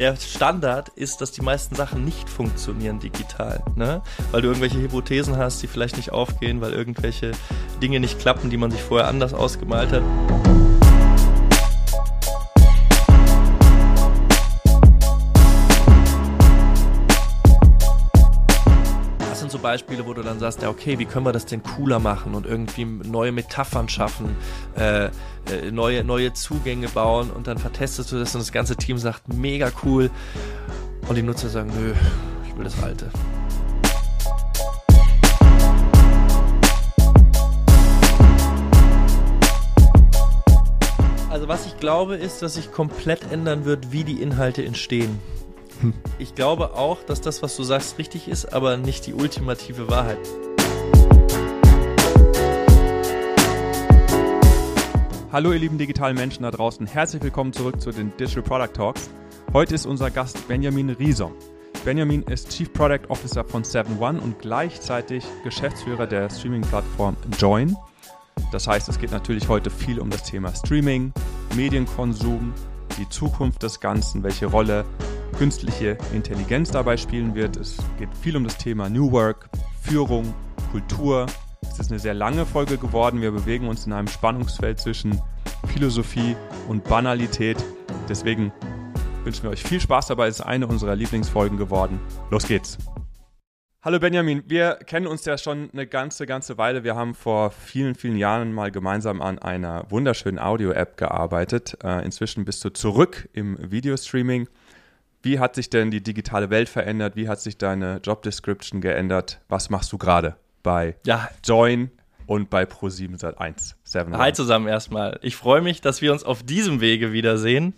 der Standard ist, dass die meisten Sachen nicht funktionieren digital, ne? Weil du irgendwelche Hypothesen hast, die vielleicht nicht aufgehen, weil irgendwelche Dinge nicht klappen, die man sich vorher anders ausgemalt hat. So Beispiele, wo du dann sagst, ja okay, wie können wir das denn cooler machen und irgendwie neue Metaphern schaffen, neue Zugänge bauen und dann vertestest du das und das ganze Team sagt, mega cool und die Nutzer sagen, nö, ich will das Alte. Also was ich glaube ist, dass sich komplett ändern wird, wie die Inhalte entstehen. Ich glaube auch, dass das, was du sagst, richtig ist, aber nicht die ultimative Wahrheit. Hallo ihr lieben digitalen Menschen da draußen, herzlich willkommen zurück zu den Digital Product Talks. Heute ist unser Gast Benjamin Riesom. Benjamin ist Chief Product Officer von 7one und gleichzeitig Geschäftsführer der Streaming-Plattform Join. Das heißt, es geht natürlich heute viel um das Thema Streaming, Medienkonsum, die Zukunft des Ganzen, welche Rolle künstliche Intelligenz dabei spielen wird. Es geht viel um das Thema New Work, Führung, Kultur. Es ist eine sehr lange Folge geworden. Wir bewegen uns in einem Spannungsfeld zwischen Philosophie und Banalität. Deswegen wünschen wir euch viel Spaß dabei. Es ist eine unserer Lieblingsfolgen geworden. Los geht's! Hallo Benjamin, wir kennen uns ja schon eine ganze Weile. Wir haben vor vielen, vielen Jahren mal gemeinsam an einer wunderschönen Audio-App gearbeitet. Inzwischen bist du zurück im Videostreaming. Wie hat sich denn die digitale Welt verändert? Wie hat sich deine Job-Description geändert? Was machst du gerade bei Join und bei ProSiebenSat.1? Hi zusammen erstmal. Ich freue mich, dass wir uns auf diesem Wege wiedersehen.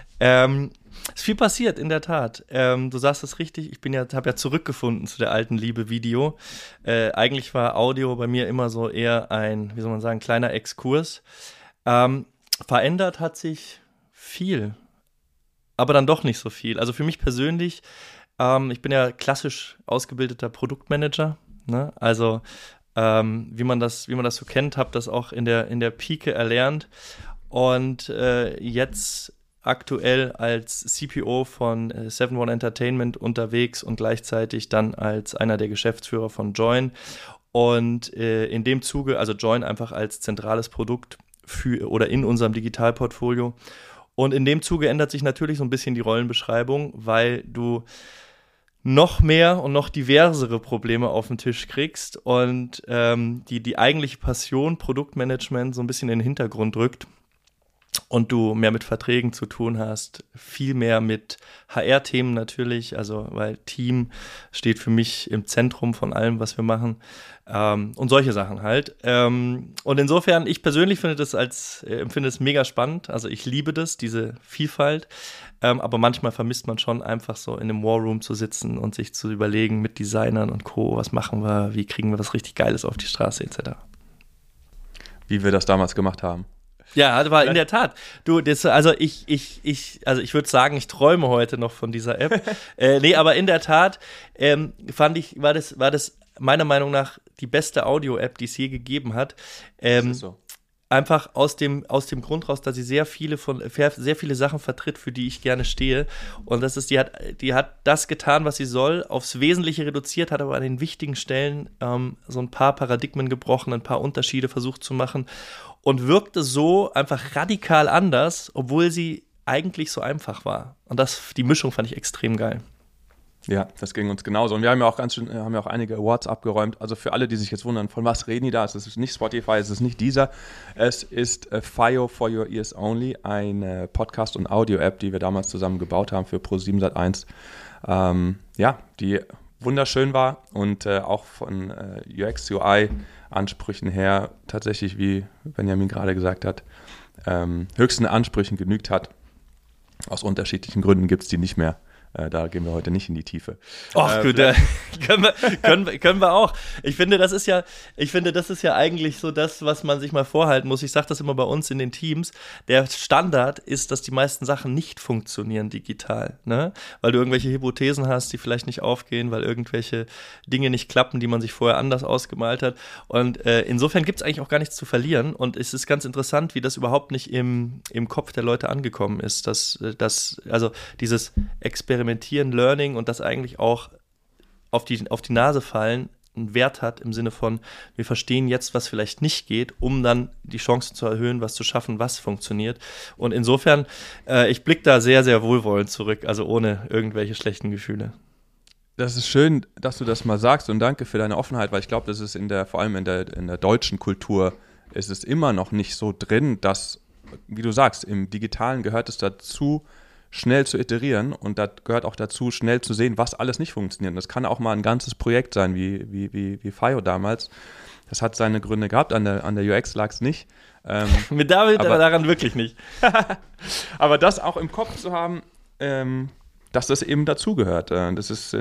Ist viel passiert, in der Tat. Du sagst es richtig, ich habe ja zurückgefunden zu der alten Liebe Video. Eigentlich war Audio bei mir immer so eher ein, wie soll man sagen, kleiner Exkurs. Verändert hat sich viel, aber dann doch nicht so viel. Also für mich persönlich, ich bin ja klassisch ausgebildeter Produktmanager, ne? Also wie man das so kennt, habe das auch in der Pike erlernt und jetzt aktuell als CPO von 7one Entertainment unterwegs und gleichzeitig dann als einer der Geschäftsführer von Join und in dem Zuge, also Join einfach als zentrales Produkt oder in unserem Digitalportfolio. Und in dem Zuge ändert sich natürlich so ein bisschen die Rollenbeschreibung, weil du noch mehr und noch diversere Probleme auf den Tisch kriegst und die eigentliche Passion, Produktmanagement, so ein bisschen in den Hintergrund rückt und du mehr mit Verträgen zu tun hast, viel mehr mit HR-Themen natürlich, also weil Team steht für mich im Zentrum von allem, was wir machen und solche Sachen halt. Und insofern, ich persönlich empfinde es mega spannend, also ich liebe das, diese Vielfalt, aber manchmal vermisst man schon einfach so in einem Warroom zu sitzen und sich zu überlegen mit Designern und Co., was machen wir, wie kriegen wir was richtig Geiles auf die Straße etc. Wie wir das damals gemacht haben. Ja, das war in der Tat. Du, ich würde sagen, ich träume heute noch von dieser App. Aber in der Tat war das meiner Meinung nach die beste Audio-App, die es je gegeben hat. Das ist so. Einfach aus dem Grund raus, dass sie sehr viele Sachen vertritt, für die ich gerne stehe. Und die hat das getan, was sie soll, aufs Wesentliche reduziert, hat aber an den wichtigen Stellen so ein paar Paradigmen gebrochen, ein paar Unterschiede versucht zu machen und wirkte so einfach radikal anders, obwohl sie eigentlich so einfach war. Und die Mischung fand ich extrem geil. Ja, das ging uns genauso. Und wir haben ja auch einige Awards abgeräumt. Also für alle, die sich jetzt wundern, von was reden die da? Es ist nicht Spotify, es ist nicht Deezer. Es ist FIO for Your Ears Only, eine Podcast- und Audio-App, die wir damals zusammen gebaut haben für ProSiebenSat.1. Die wunderschön war und auch von UX, UI-Ansprüchen her tatsächlich, wie Benjamin gerade gesagt hat, höchsten Ansprüchen genügt hat. Aus unterschiedlichen Gründen gibt es die nicht mehr. Da gehen wir heute nicht in die Tiefe. Ach gut, können wir auch. Ich finde, das ist ja eigentlich so das, was man sich mal vorhalten muss. Ich sage das immer bei uns in den Teams. Der Standard ist, dass die meisten Sachen nicht funktionieren digital, ne? Weil du irgendwelche Hypothesen hast, die vielleicht nicht aufgehen, weil irgendwelche Dinge nicht klappen, die man sich vorher anders ausgemalt hat. Und insofern gibt es eigentlich auch gar nichts zu verlieren. Und es ist ganz interessant, wie das überhaupt nicht im Kopf der Leute angekommen ist, also dieses Experimentieren, Learning und das eigentlich auch auf die Nase fallen einen Wert hat im Sinne von, wir verstehen jetzt, was vielleicht nicht geht, um dann die Chance zu erhöhen, was zu schaffen, was funktioniert. Und insofern, ich blicke da sehr, sehr wohlwollend zurück, also ohne irgendwelche schlechten Gefühle. Das ist schön, dass du das mal sagst und danke für deine Offenheit, weil ich glaube, das ist vor allem in der deutschen Kultur ist es immer noch nicht so drin, dass, wie du sagst, im Digitalen gehört es dazu, schnell zu iterieren und da gehört auch dazu, schnell zu sehen, was alles nicht funktioniert. Und das kann auch mal ein ganzes Projekt sein, wie FIO damals. Das hat seine Gründe gehabt, an der UX lag es nicht. Mit David aber daran wirklich nicht. Aber das auch im Kopf zu haben, dass das eben dazugehört. Das ist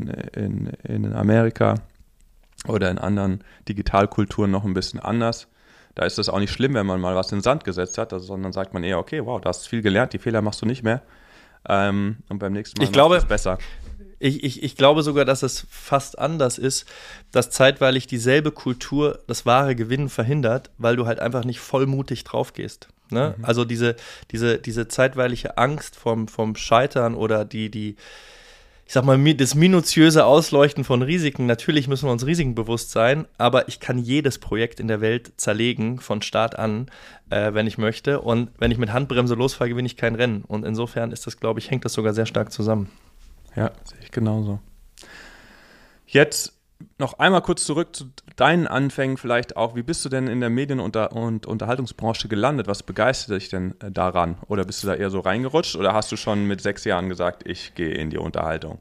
in Amerika oder in anderen Digitalkulturen noch ein bisschen anders. Da ist es auch nicht schlimm, wenn man mal was in den Sand gesetzt hat, sondern sagt man eher, okay, wow, da hast du viel gelernt, die Fehler machst du nicht mehr. Und beim nächsten Mal machst du es besser. Ich glaube sogar, dass es fast anders ist, dass zeitweilig dieselbe Kultur das wahre Gewinnen verhindert, weil du halt einfach nicht vollmutig drauf gehst. Ne? Mhm. Also diese zeitweilige Angst vom Scheitern oder ich sag mal, das minutiöse Ausleuchten von Risiken, natürlich müssen wir uns Risiken bewusst sein, aber ich kann jedes Projekt in der Welt zerlegen, von Start an, wenn ich möchte. Und wenn ich mit Handbremse losfahre, gewinne ich kein Rennen. Und insofern ist das, glaube ich, hängt das sogar sehr stark zusammen. Ja, sehe ich genauso. Jetzt noch einmal kurz zurück zu deinen Anfängen vielleicht auch. Wie bist du denn in der Medien- und Unterhaltungsbranche gelandet? Was begeistert dich denn daran? Oder bist du da eher so reingerutscht? Oder hast du schon mit 6 Jahren gesagt, ich gehe in die Unterhaltung?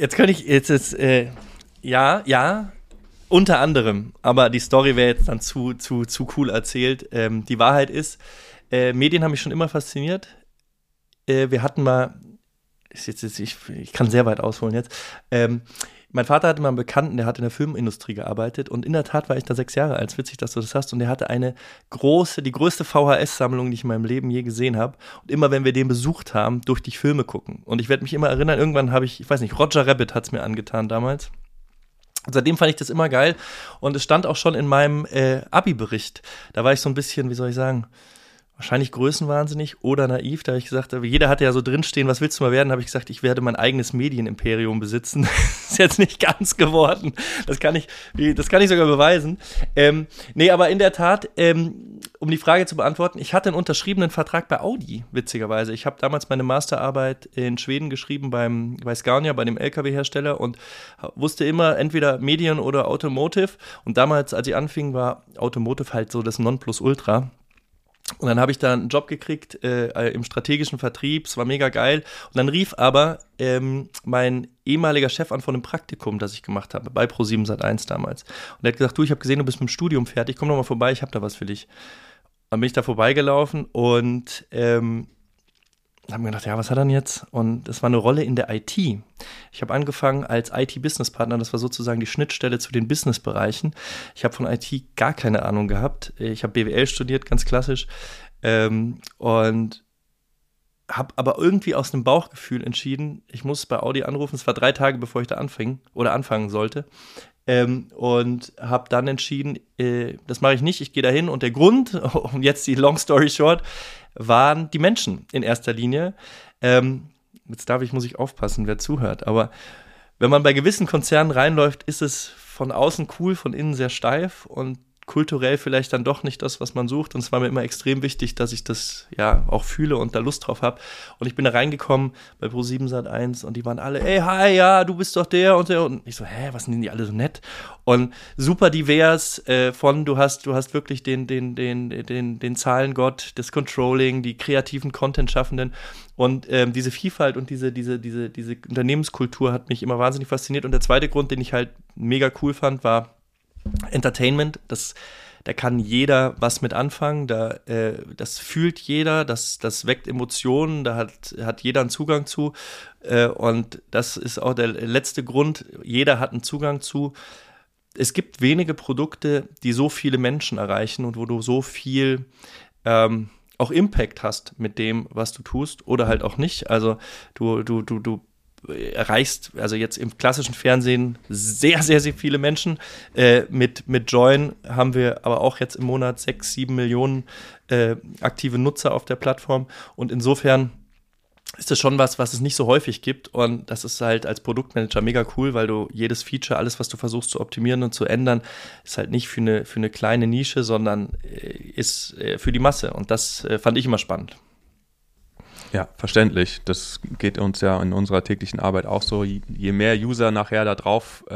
Ja, unter anderem. Aber die Story wäre jetzt dann zu cool erzählt. Die Wahrheit ist, Medien haben mich schon immer fasziniert. Wir hatten mal, ich kann sehr weit ausholen jetzt, mein Vater hatte mal einen Bekannten, der hat in der Filmindustrie gearbeitet und in der Tat war ich da 6 Jahre alt, witzig, dass du das hast, und der hatte die größte VHS-Sammlung, die ich in meinem Leben je gesehen habe, und immer, wenn wir den besucht haben, durfte ich Filme gucken und ich werde mich immer erinnern, irgendwann habe ich weiß nicht, Roger Rabbit hat es mir angetan damals. Und seitdem fand ich das immer geil und es stand auch schon in meinem Abi-Bericht, da war ich so ein bisschen, wie soll ich sagen, wahrscheinlich größenwahnsinnig oder naiv, da habe ich gesagt, jeder hatte ja so drinstehen, was willst du mal werden, habe ich gesagt, ich werde mein eigenes Medienimperium besitzen. Ist jetzt nicht ganz geworden, das kann ich sogar beweisen. Nee, aber in der Tat, um die Frage zu beantworten, ich hatte einen unterschriebenen Vertrag bei Audi, witzigerweise. Ich habe damals meine Masterarbeit in Schweden geschrieben bei Scania, bei dem LKW-Hersteller und wusste immer entweder Medien oder Automotive und damals, als ich anfing, war Automotive halt so das Nonplusultra. Und dann habe ich da einen Job gekriegt im strategischen Vertrieb, es war mega geil. Und dann rief aber mein ehemaliger Chef an von einem Praktikum, das ich gemacht habe, bei Pro7 Sat.1 damals. Und er hat gesagt, du, ich habe gesehen, du bist mit dem Studium fertig, komm doch mal vorbei, ich habe da was für dich. Dann bin ich da vorbeigelaufen und habe mir gedacht, ja, was hat er denn jetzt? Und das war eine Rolle in der IT. Ich habe angefangen als IT-Business-Partner, das war sozusagen die Schnittstelle zu den Business-Bereichen. Ich habe von IT gar keine Ahnung gehabt. Ich habe BWL studiert, ganz klassisch. Und habe aber irgendwie aus einem Bauchgefühl entschieden, ich muss bei Audi anrufen. Es war 3 Tage, bevor ich da anfangen sollte. Und habe dann entschieden, das mache ich nicht, ich gehe da hin. Und der Grund, und jetzt die Long Story Short, waren die Menschen in erster Linie. Jetzt muss ich aufpassen, wer zuhört. Aber wenn man bei gewissen Konzernen reinläuft, ist es von außen cool, von innen sehr steif und kulturell vielleicht dann doch nicht das, was man sucht. Und es war mir immer extrem wichtig, dass ich das ja auch fühle und da Lust drauf habe. Und ich bin da reingekommen bei Pro7 Sat.1 und die waren alle, ey, hi, ja, du bist doch der und der. Und ich so, was sind denn die alle so nett? Und super divers du hast wirklich den Zahlengott, das Controlling, die kreativen Content-Schaffenden. Und diese Vielfalt und diese Unternehmenskultur hat mich immer wahnsinnig fasziniert. Und der zweite Grund, den ich halt mega cool fand, war Entertainment, das da kann jeder was mit anfangen, das fühlt jeder, das weckt Emotionen, da hat jeder einen Zugang zu. Und das ist auch der letzte Grund, jeder hat einen Zugang zu. Es gibt wenige Produkte, die so viele Menschen erreichen und wo du so viel auch Impact hast mit dem, was du tust oder halt auch nicht. Also du erreichst, also jetzt im klassischen Fernsehen sehr, sehr, sehr viele Menschen. Mit Join haben wir aber auch jetzt im Monat 6-7 Millionen aktive Nutzer auf der Plattform. Und insofern ist das schon was es nicht so häufig gibt. Und das ist halt als Produktmanager mega cool, weil du jedes Feature, alles, was du versuchst zu optimieren und zu ändern, ist halt nicht für eine kleine Nische, sondern ist für die Masse. Und das fand ich immer spannend. Ja, verständlich. Das geht uns ja in unserer täglichen Arbeit auch so. Je mehr User nachher da drauf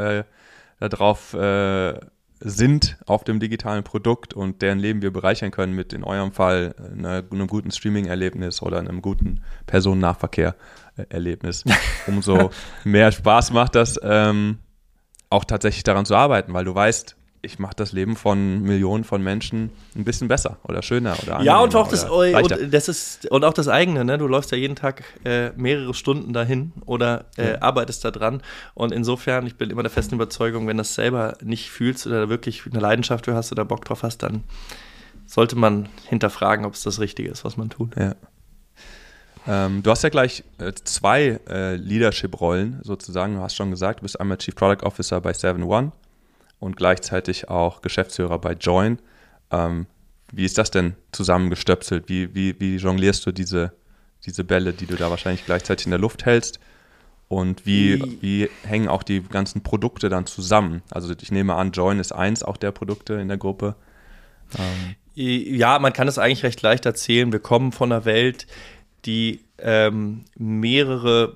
sind auf dem digitalen Produkt und deren Leben wir bereichern können mit, in eurem Fall, einem guten Streaming-Erlebnis oder einem guten Personennahverkehr-Erlebnis, umso mehr Spaß macht das, auch tatsächlich daran zu arbeiten, weil du weißt, ich mache das Leben von Millionen von Menschen ein bisschen besser oder schöner oder angenehmer. Ja, und auch das eigene, ne? Du läufst ja jeden Tag mehrere Stunden dahin oder arbeitest da dran. Und insofern, ich bin immer der festen Überzeugung, wenn du das selber nicht fühlst oder wirklich eine Leidenschaft für hast oder Bock drauf hast, dann sollte man hinterfragen, ob es das Richtige ist, was man tut. Ja. Du hast ja gleich 2 Leadership-Rollen sozusagen. Du hast schon gesagt, du bist einmal Chief Product Officer bei 7-One und gleichzeitig auch Geschäftsführer bei Join. Wie ist das denn zusammengestöpselt? Wie jonglierst du diese Bälle, die du da wahrscheinlich gleichzeitig in der Luft hältst? Und wie hängen auch die ganzen Produkte dann zusammen? Also ich nehme an, Join ist eins auch der Produkte in der Gruppe. Ja, man kann es eigentlich recht leicht erzählen. Wir kommen von einer Welt, die mehrere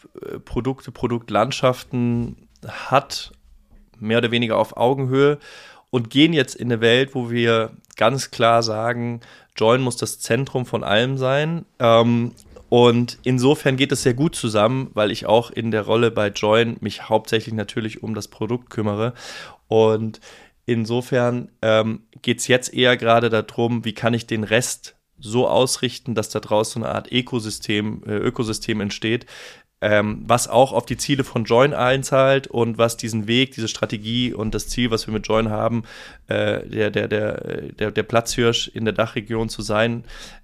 Produktlandschaften hat, mehr oder weniger auf Augenhöhe, und gehen jetzt in eine Welt, wo wir ganz klar sagen, Join muss das Zentrum von allem sein. Und insofern geht es sehr gut zusammen, weil ich auch in der Rolle bei Join mich hauptsächlich natürlich um das Produkt kümmere. Und insofern geht es jetzt eher gerade darum, wie kann ich den Rest so ausrichten, dass da draußen eine Art Ökosystem entsteht, was auch auf die Ziele von Join einzahlt und was diesen Weg, diese Strategie und das Ziel, was wir mit Join haben, der Platzhirsch in der Dachregion zu sein,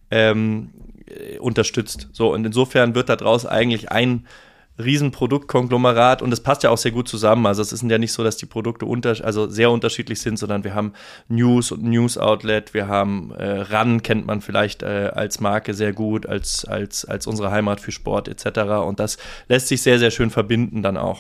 unterstützt. So, und insofern wird da draus eigentlich ein Riesenproduktkonglomerat, und das passt ja auch sehr gut zusammen. Also es ist ja nicht so, dass die Produkte sehr unterschiedlich sind, sondern wir haben News und News-Outlet, wir haben RAN, kennt man vielleicht als Marke sehr gut, als unsere Heimat für Sport etc. Und das lässt sich sehr, sehr schön verbinden dann auch.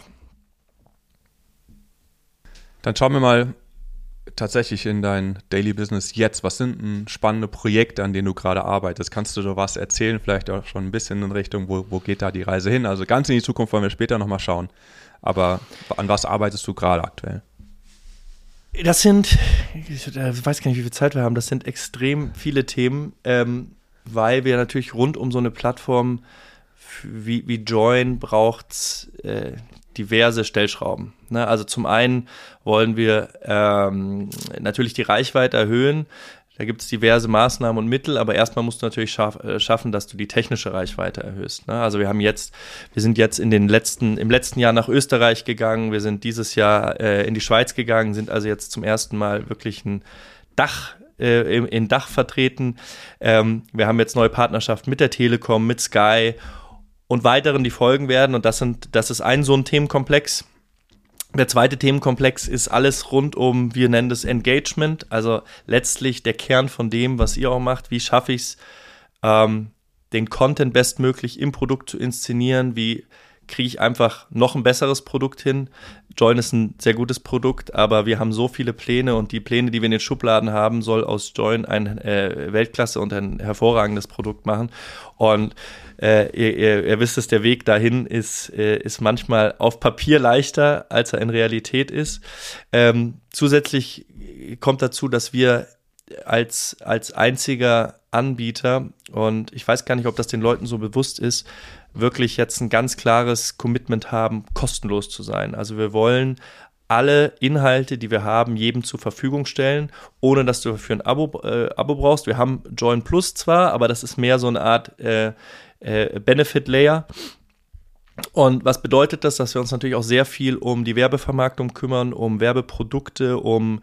Dann schauen wir mal tatsächlich in dein Daily Business jetzt. Was sind denn spannende Projekte, an denen du gerade arbeitest? Kannst du da was erzählen? Vielleicht auch schon ein bisschen in Richtung, wo geht da die Reise hin? Also ganz in die Zukunft wollen wir später nochmal schauen. Aber an was arbeitest du gerade aktuell? Das sind, ich weiß gar nicht, wie viel Zeit wir haben, das sind extrem viele Themen, weil wir natürlich rund um so eine Plattform wie Join braucht diverse Stellschrauben. Ne? Also zum einen wollen wir natürlich die Reichweite erhöhen. Da gibt es diverse Maßnahmen und Mittel, aber erstmal musst du natürlich schaffen, dass du die technische Reichweite erhöhst. Ne? Also wir sind jetzt im letzten Jahr nach Österreich gegangen, wir sind dieses Jahr in die Schweiz gegangen, sind also jetzt zum ersten Mal wirklich in Dach vertreten. Wir haben jetzt neue Partnerschaften mit der Telekom, mit Sky und weiteren, die folgen werden. Und das ist so ein Themenkomplex. Der zweite Themenkomplex ist alles rund um, wir nennen das Engagement, also letztlich der Kern von dem, was ihr auch macht. Wie schaffe ich es, den Content bestmöglich im Produkt zu inszenieren? Wie kriege ich einfach noch ein besseres Produkt hin? Join ist ein sehr gutes Produkt, aber wir haben so viele Pläne, und die Pläne, die wir in den Schubladen haben, soll aus Join ein Weltklasse und ein hervorragendes Produkt machen. Und ihr wisst es, der Weg dahin ist manchmal auf Papier leichter, als er in Realität ist. Zusätzlich kommt dazu, dass wir als einziger Anbieter, und ich weiß gar nicht, ob das den Leuten so bewusst ist, wirklich jetzt ein ganz klares Commitment haben, kostenlos zu sein. Also wir wollen alle Inhalte, die wir haben, jedem zur Verfügung stellen, ohne dass du dafür ein Abo brauchst. Wir haben Join Plus zwar, aber das ist mehr so eine Art Benefit-Layer. Und was bedeutet das? Dass wir uns natürlich auch sehr viel um die Werbevermarktung kümmern, um Werbeprodukte, um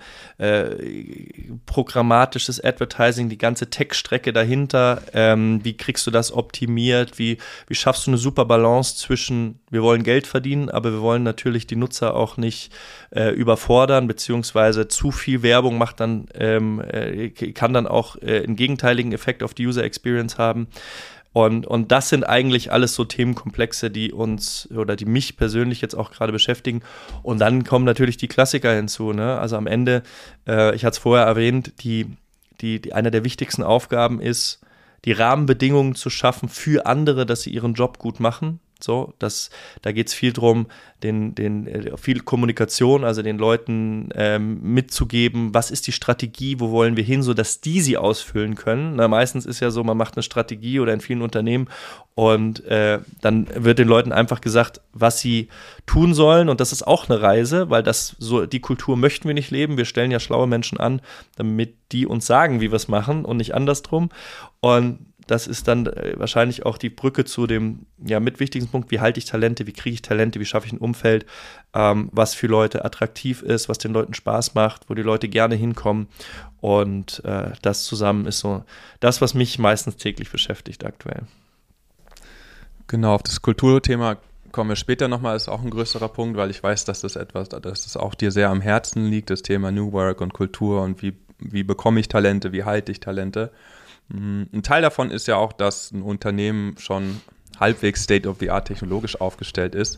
programmatisches Advertising, die ganze Tech-Strecke dahinter. Wie kriegst du das optimiert? Wie schaffst du eine super Balance zwischen, wir wollen Geld verdienen, aber wir wollen natürlich die Nutzer auch nicht überfordern, beziehungsweise zu viel Werbung macht dann, kann dann auch einen gegenteiligen Effekt auf die User Experience haben. Und das sind eigentlich alles so Themenkomplexe, die uns oder die mich persönlich jetzt auch gerade beschäftigen. Und dann kommen natürlich die Klassiker hinzu, ne? Also am Ende, ich hatte es vorher erwähnt, eine der wichtigsten Aufgaben ist, die Rahmenbedingungen zu schaffen für andere, dass sie ihren Job gut machen. So, da geht es viel drum, viel Kommunikation, also den Leuten mitzugeben, was ist die Strategie, wo wollen wir hin, sodass die sie ausfüllen können. Na, meistens ist ja so, man macht eine Strategie oder in vielen Unternehmen und dann wird den Leuten einfach gesagt, was sie tun sollen, und das ist auch eine Reise, weil die Kultur möchten wir nicht leben. Wir stellen ja schlaue Menschen an, damit die uns sagen, wie wir es machen und nicht andersrum. Und das ist dann wahrscheinlich auch die Brücke zu dem mitwichtigsten Punkt, wie halte ich Talente, wie kriege ich Talente, wie schaffe ich ein Umfeld, was für Leute attraktiv ist, was den Leuten Spaß macht, wo die Leute gerne hinkommen. Und das zusammen ist so das, was mich meistens täglich beschäftigt aktuell. Genau, auf das Kulturthema kommen wir später nochmal, ist auch ein größerer Punkt, weil ich weiß, dass das auch dir sehr am Herzen liegt, das Thema New Work und Kultur und wie bekomme ich Talente, wie halte ich Talente. Ein Teil davon ist ja auch, dass ein Unternehmen schon halbwegs State-of-the-Art technologisch aufgestellt ist.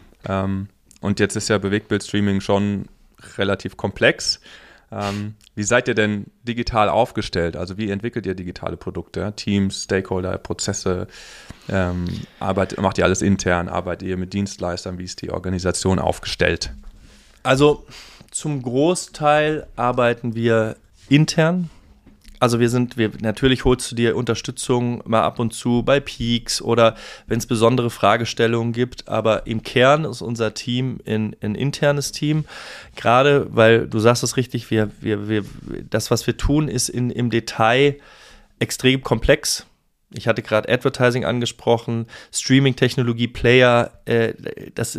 Und jetzt ist ja Bewegtbildstreaming schon relativ komplex. Wie seid ihr denn digital aufgestellt? Also wie entwickelt ihr digitale Produkte? Teams, Stakeholder, Prozesse? Macht ihr alles intern? Arbeitet ihr mit Dienstleistern? Wie ist die Organisation aufgestellt? Also zum Großteil arbeiten wir intern. Also natürlich holst du dir Unterstützung mal ab und zu bei Peaks oder wenn es besondere Fragestellungen gibt, aber im Kern ist unser Team ein internes Team, gerade weil, du sagst es richtig, das, was wir tun, ist im Detail extrem komplex. Ich hatte gerade Advertising angesprochen, Streaming-Technologie, Player, das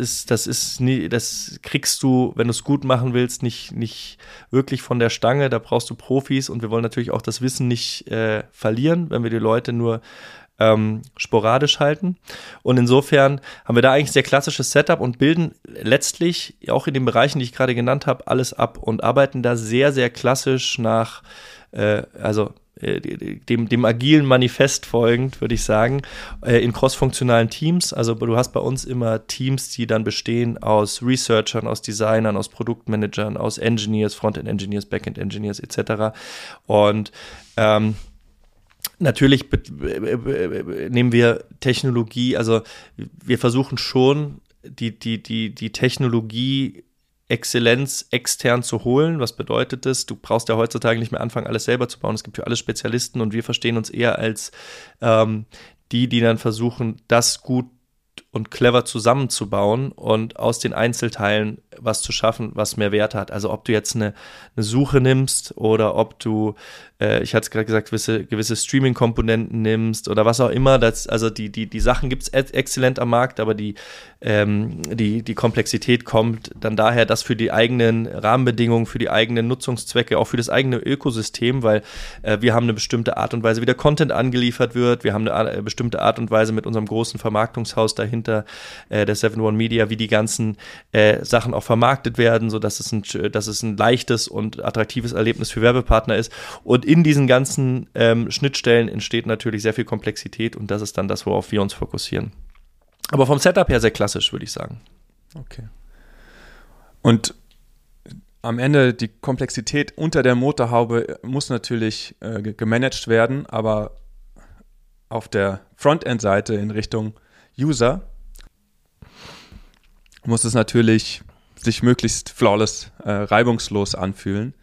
kriegst du, wenn du es gut machen willst, nicht wirklich von der Stange. Da brauchst du Profis und wir wollen natürlich auch das Wissen nicht verlieren, wenn wir die Leute nur sporadisch halten. Und insofern haben wir da eigentlich ein sehr klassisches Setup und bilden letztlich auch in den Bereichen, die ich gerade genannt habe, alles ab und arbeiten da sehr, sehr klassisch nach, dem agilen Manifest folgend, würde ich sagen, in crossfunktionalen Teams. Also du hast bei uns immer Teams, die dann bestehen aus Researchern, aus Designern, aus Produktmanagern, aus Engineers, Frontend-Engineers, Backend-Engineers etc. Und natürlich nehmen wir Technologie, also wir versuchen schon die Technologie Exzellenz extern zu holen. Was bedeutet das? Du brauchst ja heutzutage nicht mehr anfangen, alles selber zu bauen. Es gibt für alle Spezialisten und wir verstehen uns eher als die dann versuchen, das gut und clever zusammenzubauen und aus den Einzelteilen was zu schaffen, was mehr Wert hat. Also ob du jetzt eine Suche nimmst oder ob du, ich hatte es gerade gesagt, gewisse Streaming-Komponenten nimmst oder was auch immer. Also die Sachen gibt es exzellent am Markt, aber die Komplexität kommt dann daher, dass für die eigenen Rahmenbedingungen, für die eigenen Nutzungszwecke, auch für das eigene Ökosystem, weil wir haben eine bestimmte Art und Weise, wie der Content angeliefert wird, wir haben eine bestimmte Art und Weise mit unserem großen Vermarktungshaus dahinter, der 7-One Media, wie die ganzen Sachen auch vermarktet werden, sodass es ein leichtes und attraktives Erlebnis für Werbepartner ist. Und in diesen ganzen Schnittstellen entsteht natürlich sehr viel Komplexität und das ist dann das, worauf wir uns fokussieren. Aber vom Setup her sehr klassisch, würde ich sagen. Okay. Und am Ende die Komplexität unter der Motorhaube muss natürlich gemanagt werden, aber auf der Frontend-Seite in Richtung User muss es natürlich sich möglichst flawless, reibungslos anfühlen.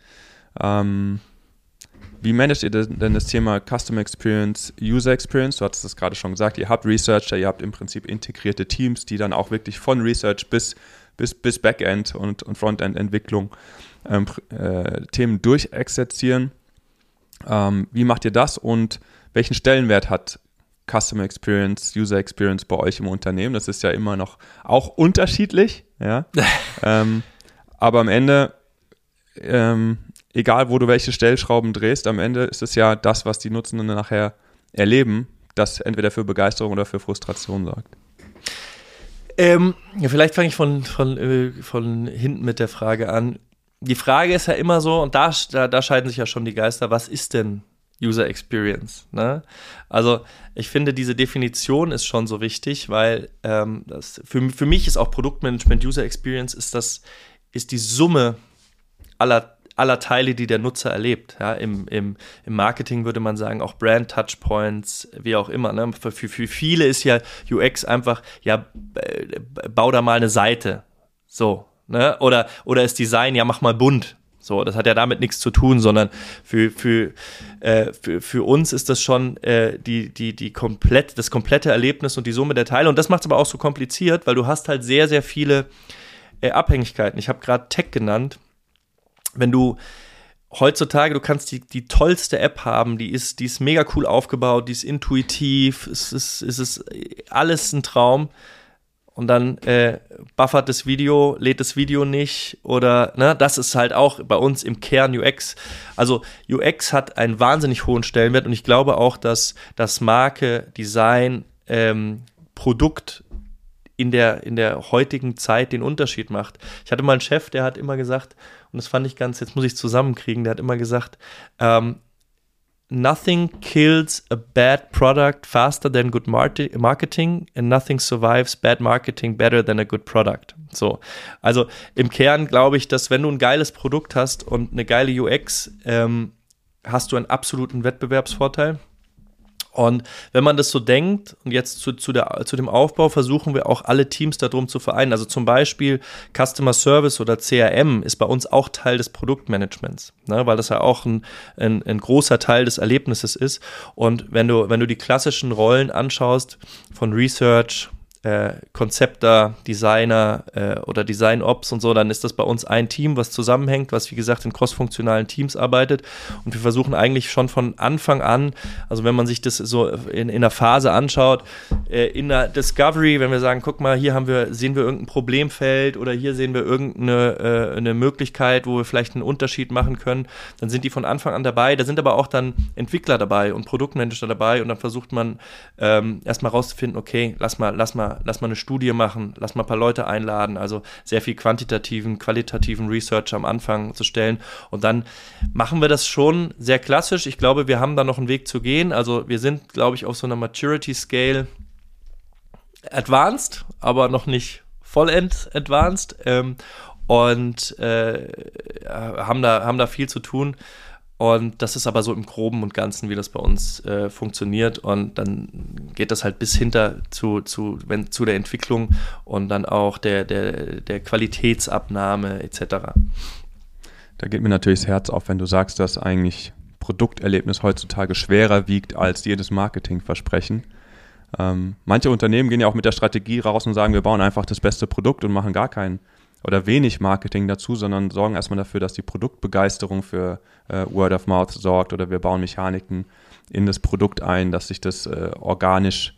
Wie managt ihr denn das Thema Customer Experience, User Experience? Du hattest es gerade schon gesagt, ihr habt Researcher, ihr habt im Prinzip integrierte Teams, die dann auch wirklich von Research bis bis Backend und Frontend-Entwicklung Themen durchexerzieren. Wie macht ihr das und welchen Stellenwert hat Customer Experience, User Experience bei euch im Unternehmen? Das ist ja immer noch auch unterschiedlich, ja. Aber am Ende, egal wo du welche Stellschrauben drehst, am Ende ist es ja das, was die Nutzenden nachher erleben, das entweder für Begeisterung oder für Frustration sorgt. Vielleicht fange ich von hinten mit der Frage an. Die Frage ist ja immer so, und da scheiden sich ja schon die Geister, was ist denn User Experience? Ne? Also ich finde, diese Definition ist schon so wichtig, weil für mich ist auch Produktmanagement, User Experience ist die Summe aller Teile, die der Nutzer erlebt. Ja, im Marketing würde man sagen, auch Brand-Touchpoints, wie auch immer. Ne? Für viele ist ja UX einfach, ja, bau da mal eine Seite. So. Ne? Oder ist Design, ja, mach mal bunt. So, das hat ja damit nichts zu tun, sondern für uns ist das schon das komplette Erlebnis und die Summe der Teile. Und das macht es aber auch so kompliziert, weil du hast halt sehr, sehr viele Abhängigkeiten. Ich habe gerade Tech genannt. Wenn du heutzutage, du kannst die tollste App haben, die ist mega cool aufgebaut, die ist intuitiv, es ist alles ein Traum und dann buffert das Video, lädt das Video nicht oder, ne, das ist halt auch bei uns im Kern UX. Also UX hat einen wahnsinnig hohen Stellenwert und ich glaube auch, dass das Marke, Design, Produkt in der heutigen Zeit den Unterschied macht. Ich hatte mal einen Chef, der hat immer gesagt, und das fand ich jetzt muss ich es zusammenkriegen, der hat immer gesagt, nothing kills a bad product faster than good marketing and nothing survives bad marketing better than a good product. So, also im Kern glaube ich, dass wenn du ein geiles Produkt hast und eine geile UX, hast du einen absoluten Wettbewerbsvorteil. Und wenn man das so denkt, und jetzt zu dem Aufbau versuchen wir auch alle Teams darum zu vereinen. Also zum Beispiel Customer Service oder CRM ist bei uns auch Teil des Produktmanagements, ne, weil das ja auch ein großer Teil des Erlebnisses ist. Und wenn du die klassischen Rollen anschaust von Research, Konzepter, Designer oder Design-Ops und so, dann ist das bei uns ein Team, was zusammenhängt, was wie gesagt in crossfunktionalen Teams arbeitet und wir versuchen eigentlich schon von Anfang an, also wenn man sich das so in der Phase anschaut, in der Discovery, wenn wir sagen, guck mal, hier sehen wir irgendein Problemfeld oder hier sehen wir irgendeine eine Möglichkeit, wo wir vielleicht einen Unterschied machen können, dann sind die von Anfang an dabei, da sind aber auch dann Entwickler dabei und Produktmanager dabei und dann versucht man erstmal rauszufinden, okay, lass mal eine Studie machen, lass mal ein paar Leute einladen, also sehr viel qualitativen Research am Anfang zu stellen und dann machen wir das schon sehr klassisch. Ich glaube, wir haben da noch einen Weg zu gehen, also wir sind, glaube ich, auf so einer Maturity Scale advanced, aber noch nicht vollend advanced und haben da viel zu tun. Und das ist aber so im Groben und Ganzen, wie das bei uns funktioniert. Und dann geht das halt bis hinter zu der Entwicklung und dann auch der Qualitätsabnahme etc. Da geht mir natürlich das Herz auf, wenn du sagst, dass eigentlich Produkterlebnis heutzutage schwerer wiegt als jedes Marketingversprechen. Manche Unternehmen gehen ja auch mit der Strategie raus und sagen, wir bauen einfach das beste Produkt und machen gar keinen oder wenig Marketing dazu, sondern sorgen erstmal dafür, dass die Produktbegeisterung für Word of Mouth sorgt oder wir bauen Mechaniken in das Produkt ein, dass sich das organisch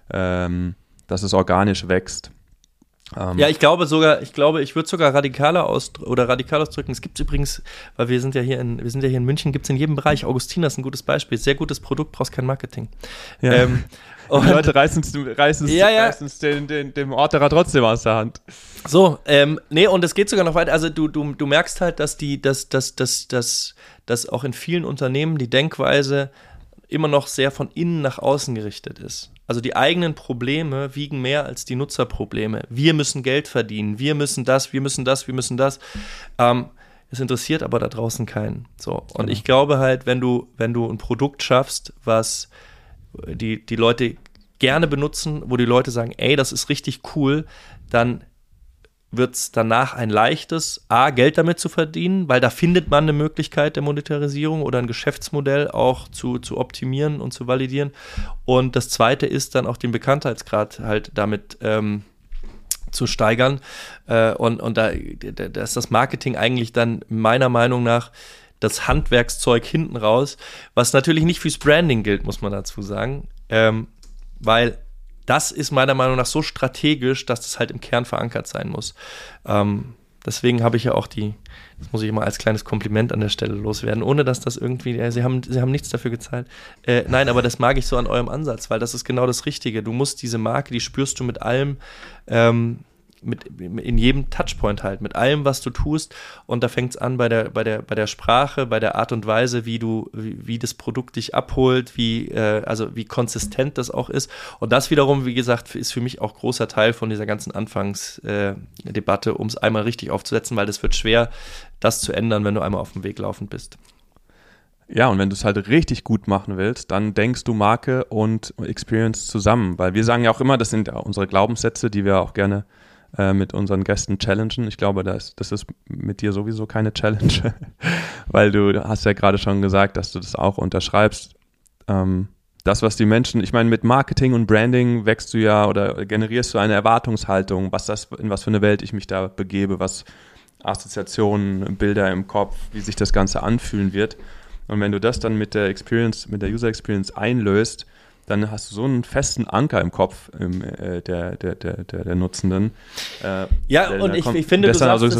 wächst. Ja, ich würde sogar radikaler ausdrücken. Es gibt übrigens, weil wir sind ja hier in München, gibt es in jedem Bereich, Augustina ist ein gutes Beispiel, sehr gutes Produkt, brauchst kein Marketing. Ja. Und die Leute reißen es dem Orterer trotzdem aus der Hand. So, und es geht sogar noch weiter, also du merkst halt, dass auch in vielen Unternehmen die Denkweise immer noch sehr von innen nach außen gerichtet ist. Also die eigenen Probleme wiegen mehr als die Nutzerprobleme. Wir müssen Geld verdienen, wir müssen das. Es interessiert aber da draußen keinen. So. Und ich glaube halt, wenn du ein Produkt schaffst, was die Leute gerne benutzen, wo die Leute sagen, ey, das ist richtig cool, dann wird es danach ein leichtes, Geld damit zu verdienen, weil da findet man eine Möglichkeit der Monetarisierung oder ein Geschäftsmodell auch zu optimieren und zu validieren. Und das Zweite ist dann auch den Bekanntheitsgrad halt damit zu steigern. Und da ist das Marketing eigentlich dann meiner Meinung nach das Handwerkszeug hinten raus, was natürlich nicht fürs Branding gilt, muss man dazu sagen, weil das ist meiner Meinung nach so strategisch, dass das halt im Kern verankert sein muss. Deswegen habe ich ja auch das muss ich immer als kleines Kompliment an der Stelle loswerden, ohne dass das irgendwie, Sie haben nichts dafür gezahlt. Nein, aber das mag ich so an eurem Ansatz, weil das ist genau das Richtige. Du musst diese Marke, die spürst du mit allem, in jedem Touchpoint halt, mit allem, was du tust. Und da fängt es an bei der Sprache, bei der Art und Weise, wie das Produkt dich abholt, wie konsistent das auch ist. Und das wiederum, wie gesagt, ist für mich auch großer Teil von dieser ganzen Anfangsdebatte, um es einmal richtig aufzusetzen, weil das wird schwer, das zu ändern, wenn du einmal auf dem Weg laufend bist. Ja, und wenn du es halt richtig gut machen willst, dann denkst du Marke und Experience zusammen, weil wir sagen ja auch immer, das sind ja unsere Glaubenssätze, die wir auch gerne mit unseren Gästen challengen. Ich glaube, das ist mit dir sowieso keine Challenge, weil du hast ja gerade schon gesagt, dass du das auch unterschreibst. Das, was die Menschen, ich meine, mit Marketing und Branding wächst du ja oder generierst du eine Erwartungshaltung, in was für eine Welt ich mich da begebe, was Assoziationen, Bilder im Kopf, wie sich das Ganze anfühlen wird. Und wenn du das dann mit der User Experience einlöst, dann hast du so einen festen Anker im Kopf der Nutzenden. Ich finde,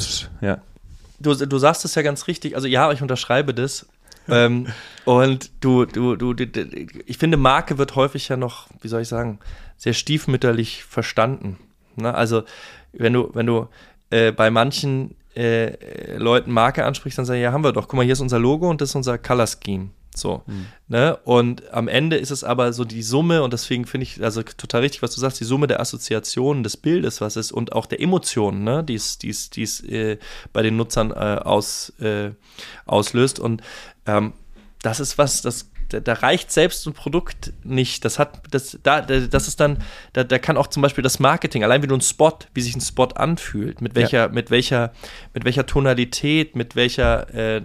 du sagst es ja ganz richtig. Also ja, ich unterschreibe das. Und ich finde, Marke wird häufig ja noch, wie soll ich sagen, sehr stiefmütterlich verstanden. Ne? Also wenn du bei manchen Leuten Marke ansprichst, dann sagen, ja, haben wir doch. Guck mal, hier ist unser Logo und das ist unser Color Scheme. So, ne? Und am Ende ist es aber so die Summe, und deswegen finde ich, also total richtig, was du sagst, die Summe der Assoziationen, des Bildes, was ist, und auch der Emotionen, ne? die es bei den Nutzern auslöst. Und das ist was, da reicht selbst ein Produkt nicht. Da kann auch zum Beispiel das Marketing, allein wie wie sich ein Spot anfühlt, mit welcher Tonalität, mit welcher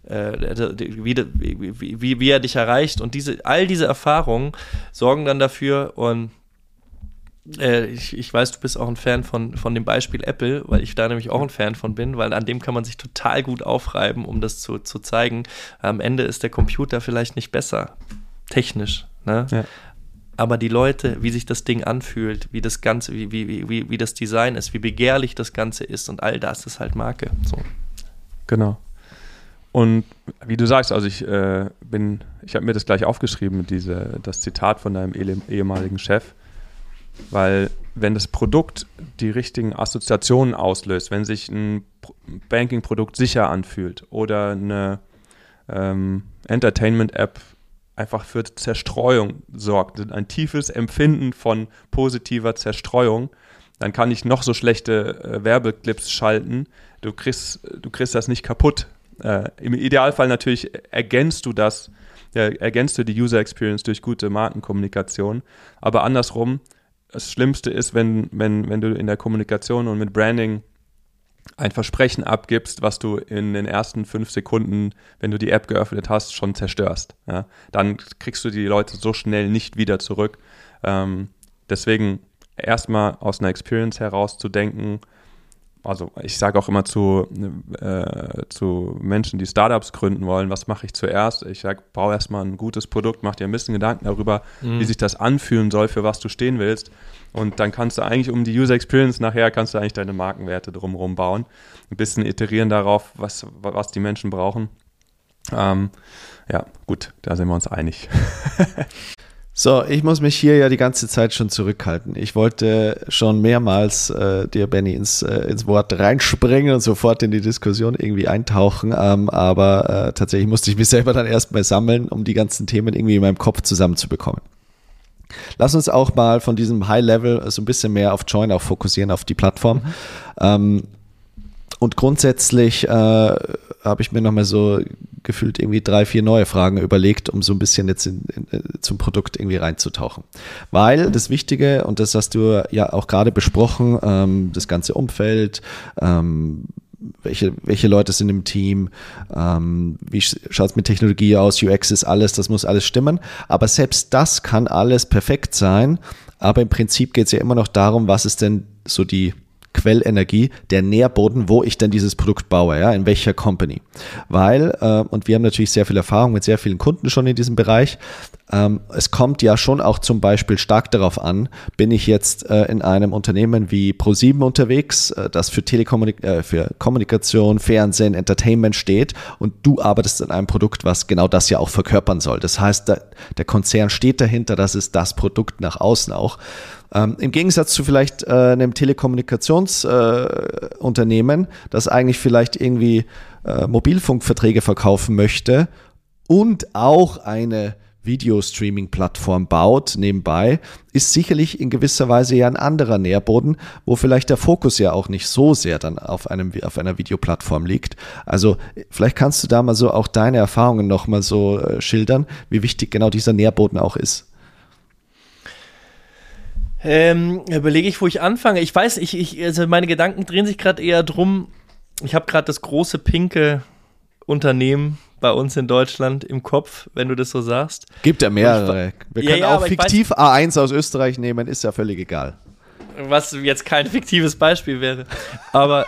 wie er dich erreicht, und all diese Erfahrungen sorgen dann dafür. Und ich weiß, du bist auch ein Fan von dem Beispiel Apple, weil ich da nämlich auch ein Fan von bin, weil an dem kann man sich total gut aufreiben, um das zu zeigen. Am Ende ist der Computer vielleicht nicht besser, technisch, ne? Ja. Aber die Leute, wie sich das Ding anfühlt, wie das Ganze, wie das Design ist, wie begehrlich das Ganze ist, und all das ist halt Marke. So. Genau. Und wie du sagst, also ich habe mir das gleich aufgeschrieben, das Zitat von deinem ehemaligen Chef, weil wenn das Produkt die richtigen Assoziationen auslöst, wenn sich ein Banking-Produkt sicher anfühlt oder eine Entertainment-App einfach für Zerstreuung sorgt, ein tiefes Empfinden von positiver Zerstreuung, dann kann ich noch so schlechte Werbeclips schalten, du kriegst das nicht kaputt. Im Idealfall natürlich ergänzt du die User Experience durch gute Markenkommunikation, aber andersrum, das Schlimmste ist, wenn du in der Kommunikation und mit Branding ein Versprechen abgibst, was du in den ersten 5 Sekunden, wenn du die App geöffnet hast, schon zerstörst. Ja? Dann kriegst du die Leute so schnell nicht wieder zurück. Deswegen erstmal aus einer Experience heraus zu denken. Also ich sage auch immer zu Menschen, die Startups gründen wollen, was mache ich zuerst? Ich sage, bau erstmal ein gutes Produkt, mach dir ein bisschen Gedanken darüber, wie sich das anfühlen soll, für was du stehen willst. Und dann kannst du eigentlich um die User Experience nachher, kannst du eigentlich deine Markenwerte drumherum bauen. Ein bisschen iterieren darauf, was die Menschen brauchen. Ja, gut, da sind wir uns einig. So, ich muss mich hier ja die ganze Zeit schon zurückhalten. Ich wollte schon mehrmals dir, Benny, ins Wort reinspringen und sofort in die Diskussion irgendwie eintauchen, aber tatsächlich musste ich mich selber dann erstmal sammeln, um die ganzen Themen irgendwie in meinem Kopf zusammenzubekommen. Lass uns auch mal von diesem High-Level so ein bisschen mehr auf Join auch fokussieren, auf die Plattform. Und grundsätzlich habe ich mir nochmal so gefühlt irgendwie 3, 4 neue Fragen überlegt, um so ein bisschen jetzt zum Produkt irgendwie reinzutauchen. Weil das Wichtige, und das hast du ja auch gerade besprochen, das ganze Umfeld, welche Leute sind im Team, wie schaut es mit Technologie aus, UX ist alles, das muss alles stimmen. Aber selbst das kann alles perfekt sein, aber im Prinzip geht es ja immer noch darum, was ist denn so die Quellenergie der Nährboden, wo ich denn dieses Produkt baue, ja, in welcher Company. Weil, und wir haben natürlich sehr viel Erfahrung mit sehr vielen Kunden schon in diesem Bereich, es kommt ja schon auch zum Beispiel stark darauf an, bin ich jetzt in einem Unternehmen wie ProSieben unterwegs, das für für Kommunikation, Fernsehen, Entertainment steht und du arbeitest an einem Produkt, was genau das ja auch verkörpern soll. Das heißt, der Konzern steht dahinter, das ist das Produkt nach außen auch. Im Gegensatz zu vielleicht einem Telekommunikationsunternehmen, das eigentlich vielleicht irgendwie Mobilfunkverträge verkaufen möchte und auch eine Video-Streaming-Plattform baut nebenbei, ist sicherlich in gewisser Weise ja ein anderer Nährboden, wo vielleicht der Fokus ja auch nicht so sehr dann auf einer Videoplattform liegt. Also vielleicht kannst du da mal so auch deine Erfahrungen nochmal so schildern, wie wichtig genau dieser Nährboden auch ist. Überlege ich, wo ich anfange. Ich weiß, also meine Gedanken drehen sich gerade eher drum. Ich habe gerade das große pinke Unternehmen bei uns in Deutschland im Kopf, wenn du das so sagst. Gibt ja mehrere. Wir können auch fiktiv A1 aus Österreich nehmen, ist ja völlig egal. Was jetzt kein fiktives Beispiel wäre. Aber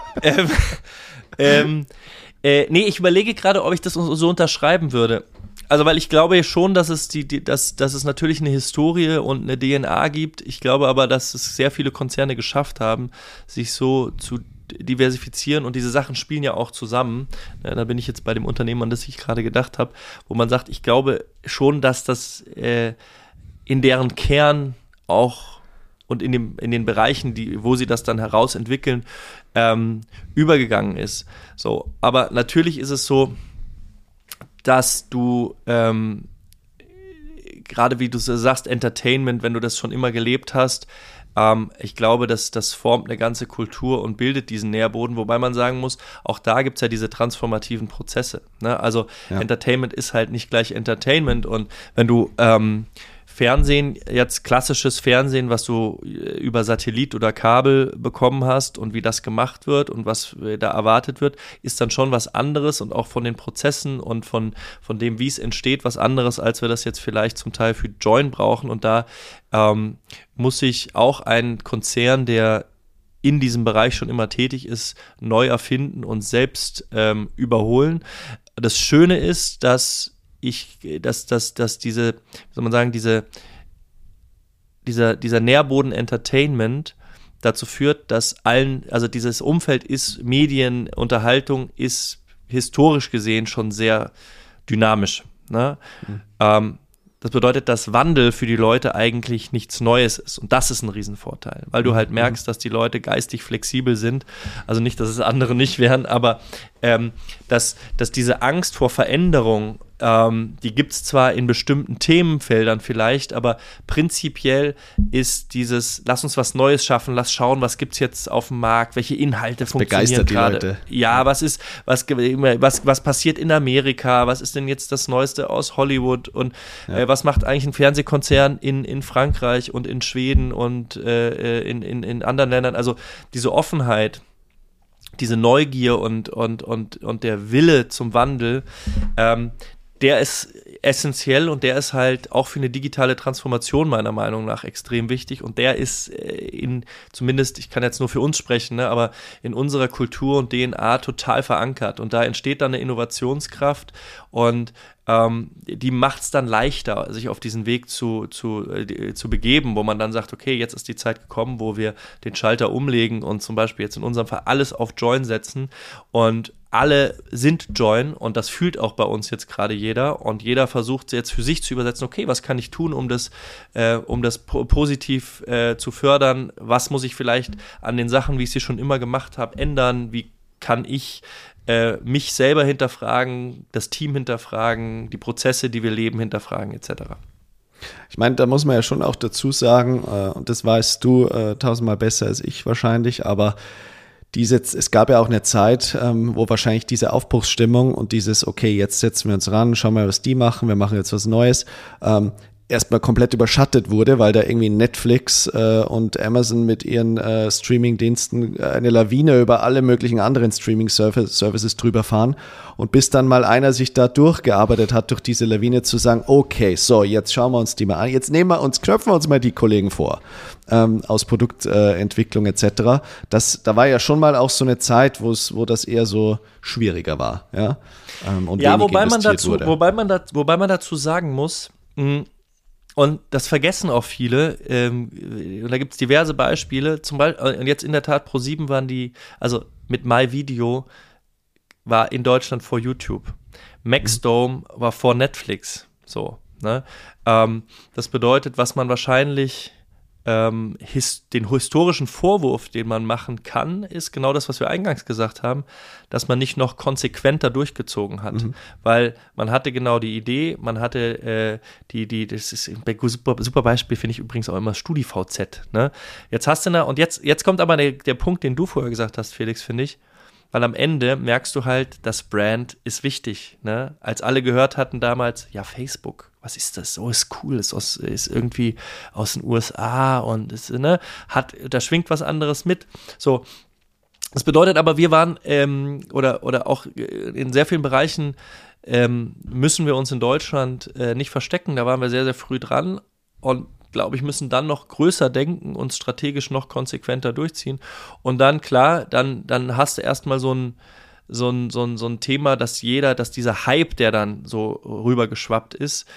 nee, ich überlege gerade, ob ich das so unterschreiben würde. Also, weil ich glaube schon, dass es dass es natürlich eine Historie und eine DNA gibt. Ich glaube aber, dass es sehr viele Konzerne geschafft haben, sich so zu diversifizieren und diese Sachen spielen ja auch zusammen. Da bin ich jetzt bei dem Unternehmen, an das ich gerade gedacht habe, wo man sagt, ich glaube schon, dass das in deren Kern auch und in den Bereichen, wo sie das dann herausentwickeln, übergegangen ist. So, aber natürlich ist es so, dass du gerade wie du sagst, Entertainment, wenn du das schon immer gelebt hast, ich glaube, dass das formt eine ganze Kultur und bildet diesen Nährboden, wobei man sagen muss, auch da gibt es ja diese transformativen Prozesse. Ne? Also Entertainment ist halt nicht gleich Entertainment und wenn du Fernsehen, jetzt klassisches Fernsehen, was du über Satellit oder Kabel bekommen hast und wie das gemacht wird und was da erwartet wird, ist dann schon was anderes und auch von den Prozessen und von dem, wie es entsteht, was anderes, als wir das jetzt vielleicht zum Teil für Joyn brauchen. Und da muss sich auch ein Konzern, der in diesem Bereich schon immer tätig ist, neu erfinden und selbst überholen. Das Schöne ist, dass diese, wie soll man sagen, dieser Nährboden Entertainment dazu führt, dass also dieses Umfeld ist, Medien, Unterhaltung ist historisch gesehen schon sehr dynamisch. Ne? Das bedeutet, dass Wandel für die Leute eigentlich nichts Neues ist. Und das ist ein Riesenvorteil, weil du halt merkst, dass die Leute geistig flexibel sind. Also nicht, dass es andere nicht wären, aber dass diese Angst vor Veränderung, die gibt es zwar in bestimmten Themenfeldern vielleicht, aber prinzipiell ist dieses, lass uns was Neues schaffen, lass schauen, was gibt es jetzt auf dem Markt, welche Inhalte funktionieren gerade. Ja, was passiert in Amerika, was ist denn jetzt das Neueste aus Hollywood und was macht eigentlich ein Fernsehkonzern in Frankreich und in Schweden und in anderen Ländern, also diese Offenheit, diese Neugier und der Wille zum Wandel, der ist essentiell und der ist halt auch für eine digitale Transformation meiner Meinung nach extrem wichtig und der ist zumindest, ich kann jetzt nur für uns sprechen, ne, aber in unserer Kultur und DNA total verankert und da entsteht dann eine Innovationskraft und die macht es dann leichter, sich auf diesen Weg zu begeben, wo man dann sagt, okay, jetzt ist die Zeit gekommen, wo wir den Schalter umlegen und zum Beispiel jetzt in unserem Fall alles auf Joyn setzen und alle sind Joyn und das fühlt auch bei uns jetzt gerade jeder und jeder versucht jetzt für sich zu übersetzen, okay, was kann ich tun, um das positiv zu fördern, was muss ich vielleicht an den Sachen, wie ich sie schon immer gemacht habe, ändern, wie kann ich mich selber hinterfragen, das Team hinterfragen, die Prozesse, die wir leben, hinterfragen, etc. Ich meine, da muss man ja schon auch dazu sagen, und das weißt du tausendmal besser als ich wahrscheinlich, aber es gab ja auch eine Zeit, wo wahrscheinlich diese Aufbruchsstimmung und dieses, okay, jetzt setzen wir uns ran, schauen wir, was die machen, wir machen jetzt was Neues, erstmal komplett überschattet wurde, weil da irgendwie Netflix und Amazon mit ihren Streaming-Diensten eine Lawine über alle möglichen anderen Streaming-Services drüber fahren. Und bis dann mal einer sich da durchgearbeitet hat, durch diese Lawine zu sagen, okay, so, jetzt schauen wir uns die mal an, jetzt knöpfen wir uns mal die Kollegen vor, aus Produktentwicklung etc. Da war ja schon mal auch so eine Zeit, wo das eher so schwieriger war. Ja, und wobei man dazu sagen muss, und das vergessen auch viele, und da gibt es diverse Beispiele, zum Beispiel, und jetzt in der Tat Pro7 waren also mit MyVideo war in Deutschland vor YouTube. Maxdome war vor Netflix, so, ne? Das bedeutet, was man wahrscheinlich den historischen Vorwurf, den man machen kann, ist genau das, was wir eingangs gesagt haben, dass man nicht noch konsequenter durchgezogen hat. Weil man hatte genau die Idee, man hatte das ist ein super Beispiel, finde ich übrigens auch immer StudiVZ. Ne? Jetzt hast du und jetzt kommt aber der Punkt, den du vorher gesagt hast, Felix, finde ich, weil am Ende merkst du halt, das Brand ist wichtig. Ne? Als alle gehört hatten damals, ja, Facebook, was ist das? So ist cool, ist irgendwie aus den USA und ist, ne, da schwingt was anderes mit. So, das bedeutet aber, wir waren oder auch in sehr vielen Bereichen müssen wir uns in Deutschland nicht verstecken. Da waren wir sehr, sehr früh dran und glaube ich, müssen dann noch größer denken und strategisch noch konsequenter durchziehen. Und dann, klar, dann hast du erstmal so ein Thema, dass dieser Hype, der dann so rübergeschwappt ist,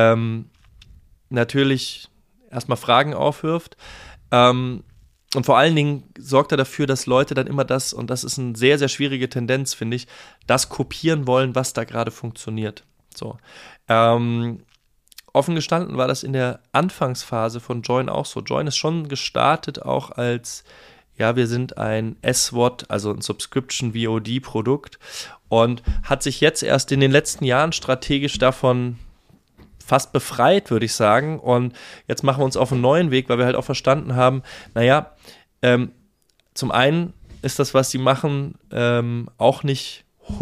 natürlich erstmal Fragen aufwirft. Und vor allen Dingen sorgt er dafür, dass Leute dann immer und das ist eine sehr, sehr schwierige Tendenz, finde ich, das kopieren wollen, was da gerade funktioniert. So. Offen gestanden war das in der Anfangsphase von Join auch so. Join ist schon gestartet auch als, ja, wir sind ein SWOT, also ein Subscription-VOD-Produkt und hat sich jetzt erst in den letzten Jahren strategisch davon fast befreit, würde ich sagen. Und jetzt machen wir uns auf einen neuen Weg, weil wir halt auch verstanden haben, naja, zum einen ist das, was sie machen, auch nicht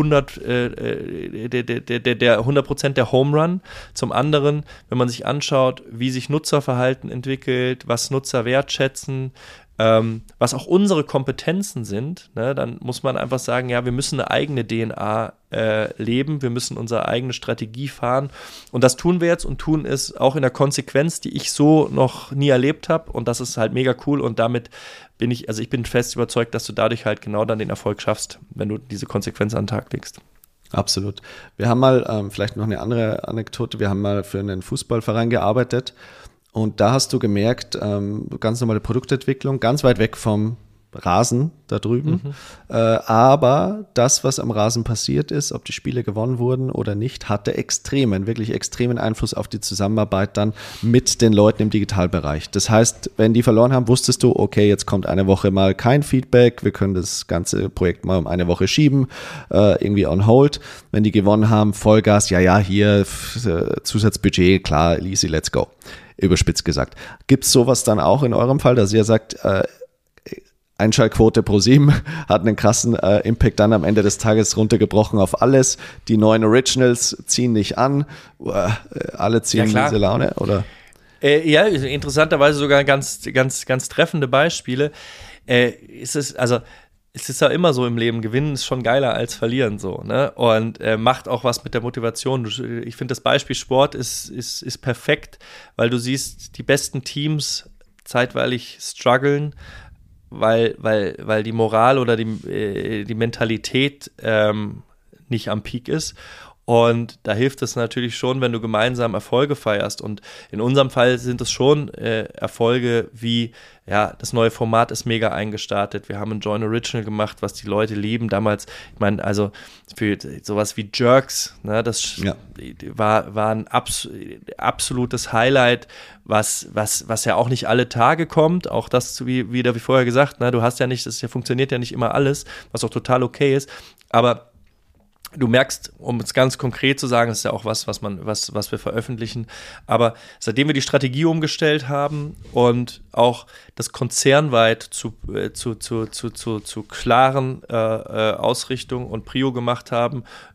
100% der Home Run. Zum anderen, wenn man sich anschaut, wie sich Nutzerverhalten entwickelt, was Nutzer wertschätzen, was auch unsere Kompetenzen sind, ne, dann muss man einfach sagen, ja, wir müssen eine eigene DNA leben, wir müssen unsere eigene Strategie fahren und das tun wir jetzt und tun es auch in der Konsequenz, die ich so noch nie erlebt habe und das ist halt mega cool und damit ich bin fest überzeugt, dass du dadurch halt genau dann den Erfolg schaffst, wenn du diese Konsequenz an den Tag legst. Absolut. Wir haben mal, vielleicht noch eine andere Anekdote, wir haben mal für einen Fußballverein gearbeitet und da hast du gemerkt, ganz normale Produktentwicklung, ganz weit weg vom Rasen da drüben. Aber das, was am Rasen passiert ist, ob die Spiele gewonnen wurden oder nicht, hatte wirklich extremen Einfluss auf die Zusammenarbeit dann mit den Leuten im Digitalbereich. Das heißt, wenn die verloren haben, wusstest du, okay, jetzt kommt eine Woche mal kein Feedback, wir können das ganze Projekt mal um eine Woche schieben, irgendwie on hold. Wenn die gewonnen haben, Vollgas, hier Zusatzbudget, klar, easy, let's go. Überspitzt gesagt. Gibt es sowas dann auch in eurem Fall, dass ihr sagt, Einschaltquote Pro7 hat einen krassen Impact dann am Ende des Tages runtergebrochen auf alles. Die neuen Originals ziehen nicht an. Alle ziehen diese Laune, oder? Ja, interessanterweise sogar ganz, ganz, ganz treffende Beispiele. Es ist ja immer so im Leben, gewinnen ist schon geiler als verlieren, so, ne? Und macht auch was mit der Motivation. Ich finde, das Beispiel Sport ist perfekt, weil du siehst, die besten Teams zeitweilig strugglen, weil die Moral oder die Mentalität nicht am Peak ist. Und da hilft es natürlich schon, wenn du gemeinsam Erfolge feierst. Und in unserem Fall sind es schon Erfolge wie, ja, das neue Format ist mega eingestartet. Wir haben ein Join Original gemacht, was die Leute lieben. Damals, ich meine, also für sowas wie Jerks, ne, das war ein absolutes Highlight, was ja auch nicht alle Tage kommt. Auch das, wie vorher gesagt, ne, du hast ja nicht, funktioniert ja nicht immer alles, was auch total okay ist. Aber du merkst, um es ganz konkret zu sagen, das ist ja auch was wir veröffentlichen, aber seitdem wir die Strategie umgestellt haben und auch das konzernweit zu klaren Ausrichtung und Prio gemacht haben,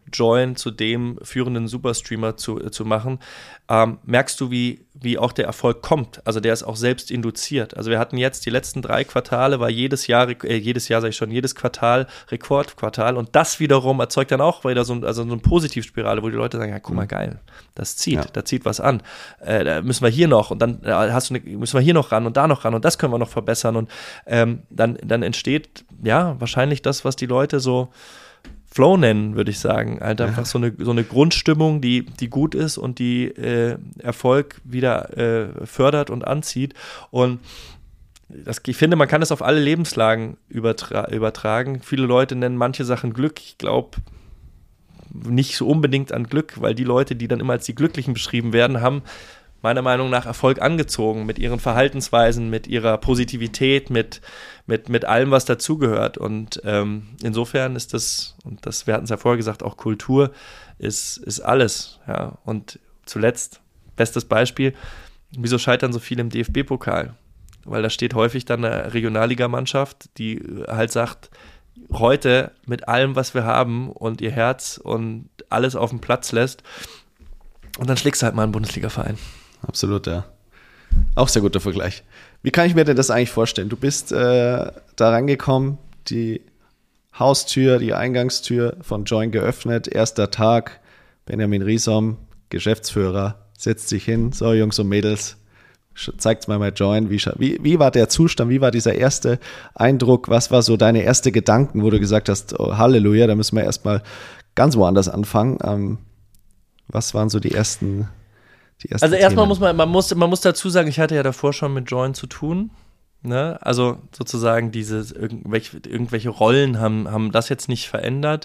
Join zu dem führenden Superstreamer zu machen, merkst du, wie auch der Erfolg kommt. Also der ist auch selbst induziert. Also wir hatten jetzt die letzten 3 Quartale, war jedes Quartal Rekordquartal, und das wiederum erzeugt dann auch wieder so eine Positivspirale, wo die Leute sagen, ja, guck mal, geil, das zieht, da zieht was an. Da müssen wir hier noch und dann müssen wir hier noch ran und da noch ran und das können wir noch verbessern, und dann entsteht ja wahrscheinlich das, was die Leute so Flow nennen, würde ich sagen. Halt einfach so eine Grundstimmung, die gut ist und die Erfolg wieder fördert und anzieht. Und ich finde, man kann es auf alle Lebenslagen übertragen. Viele Leute nennen manche Sachen Glück. Ich glaube nicht so unbedingt an Glück, weil die Leute, die dann immer als die Glücklichen beschrieben werden, haben meiner Meinung nach Erfolg angezogen mit ihren Verhaltensweisen, mit ihrer Positivität, mit allem, was dazugehört. Und insofern ist das, und das, wir hatten es ja vorher gesagt, auch Kultur ist alles. Ja. Und zuletzt, bestes Beispiel, wieso scheitern so viele im DFB-Pokal? Weil da steht häufig dann eine Regionalligamannschaft, die halt sagt, heute mit allem, was wir haben und ihr Herz und alles auf den Platz lässt, und dann schlägst du halt mal einen Bundesliga-Verein. Absolut, ja. Auch sehr guter Vergleich. Wie kann ich mir denn das eigentlich vorstellen? Du bist da rangekommen, die Haustür, die Eingangstür von Join geöffnet, erster Tag, Benjamin Riesom, Geschäftsführer, setzt sich hin, so Jungs und Mädels, zeigt's mal bei Join, wie war der Zustand, wie war dieser erste Eindruck, was war so deine erste Gedanken, wo du gesagt hast, oh, Halleluja, da müssen wir erstmal ganz woanders anfangen. Was waren so die ersten Also erstmal Themen? man muss dazu sagen, ich hatte ja davor schon mit Join zu tun, ne? Also sozusagen irgendwelche Rollen haben das jetzt nicht verändert.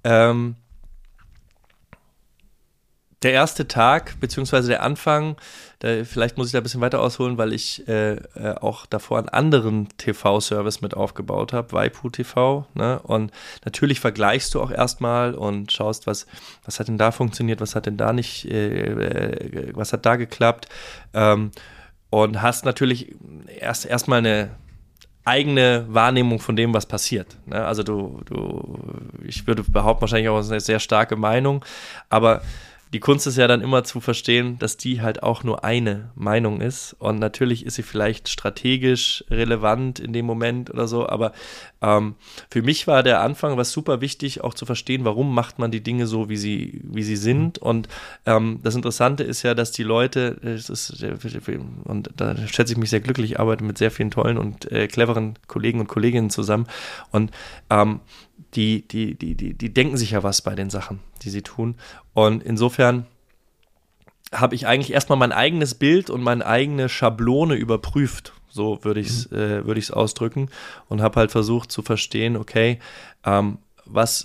Der erste Tag, beziehungsweise der Anfang, vielleicht muss ich da ein bisschen weiter ausholen, weil ich auch davor einen anderen TV-Service mit aufgebaut habe, Waipu TV, ne? Und natürlich vergleichst du auch erstmal und schaust, was hat denn da funktioniert, was hat denn da nicht, was hat da geklappt, und hast natürlich erstmal eine eigene Wahrnehmung von dem, was passiert, ne? Also ich würde behaupten, wahrscheinlich auch eine sehr starke Meinung, aber die Kunst ist ja dann immer zu verstehen, dass die halt auch nur eine Meinung ist, und natürlich ist sie vielleicht strategisch relevant in dem Moment oder so, aber für mich war der Anfang was super wichtig, auch zu verstehen, warum macht man die Dinge so, wie sie sind, und das Interessante ist ja, dass die Leute, und da schätze ich mich sehr glücklich, ich arbeite mit sehr vielen tollen und cleveren Kollegen und Kolleginnen zusammen, und die denken sich ja was bei den Sachen, die sie tun. Und insofern habe ich eigentlich erstmal mein eigenes Bild und meine eigene Schablone überprüft. So würde ich es ausdrücken, und habe halt versucht zu verstehen, okay, was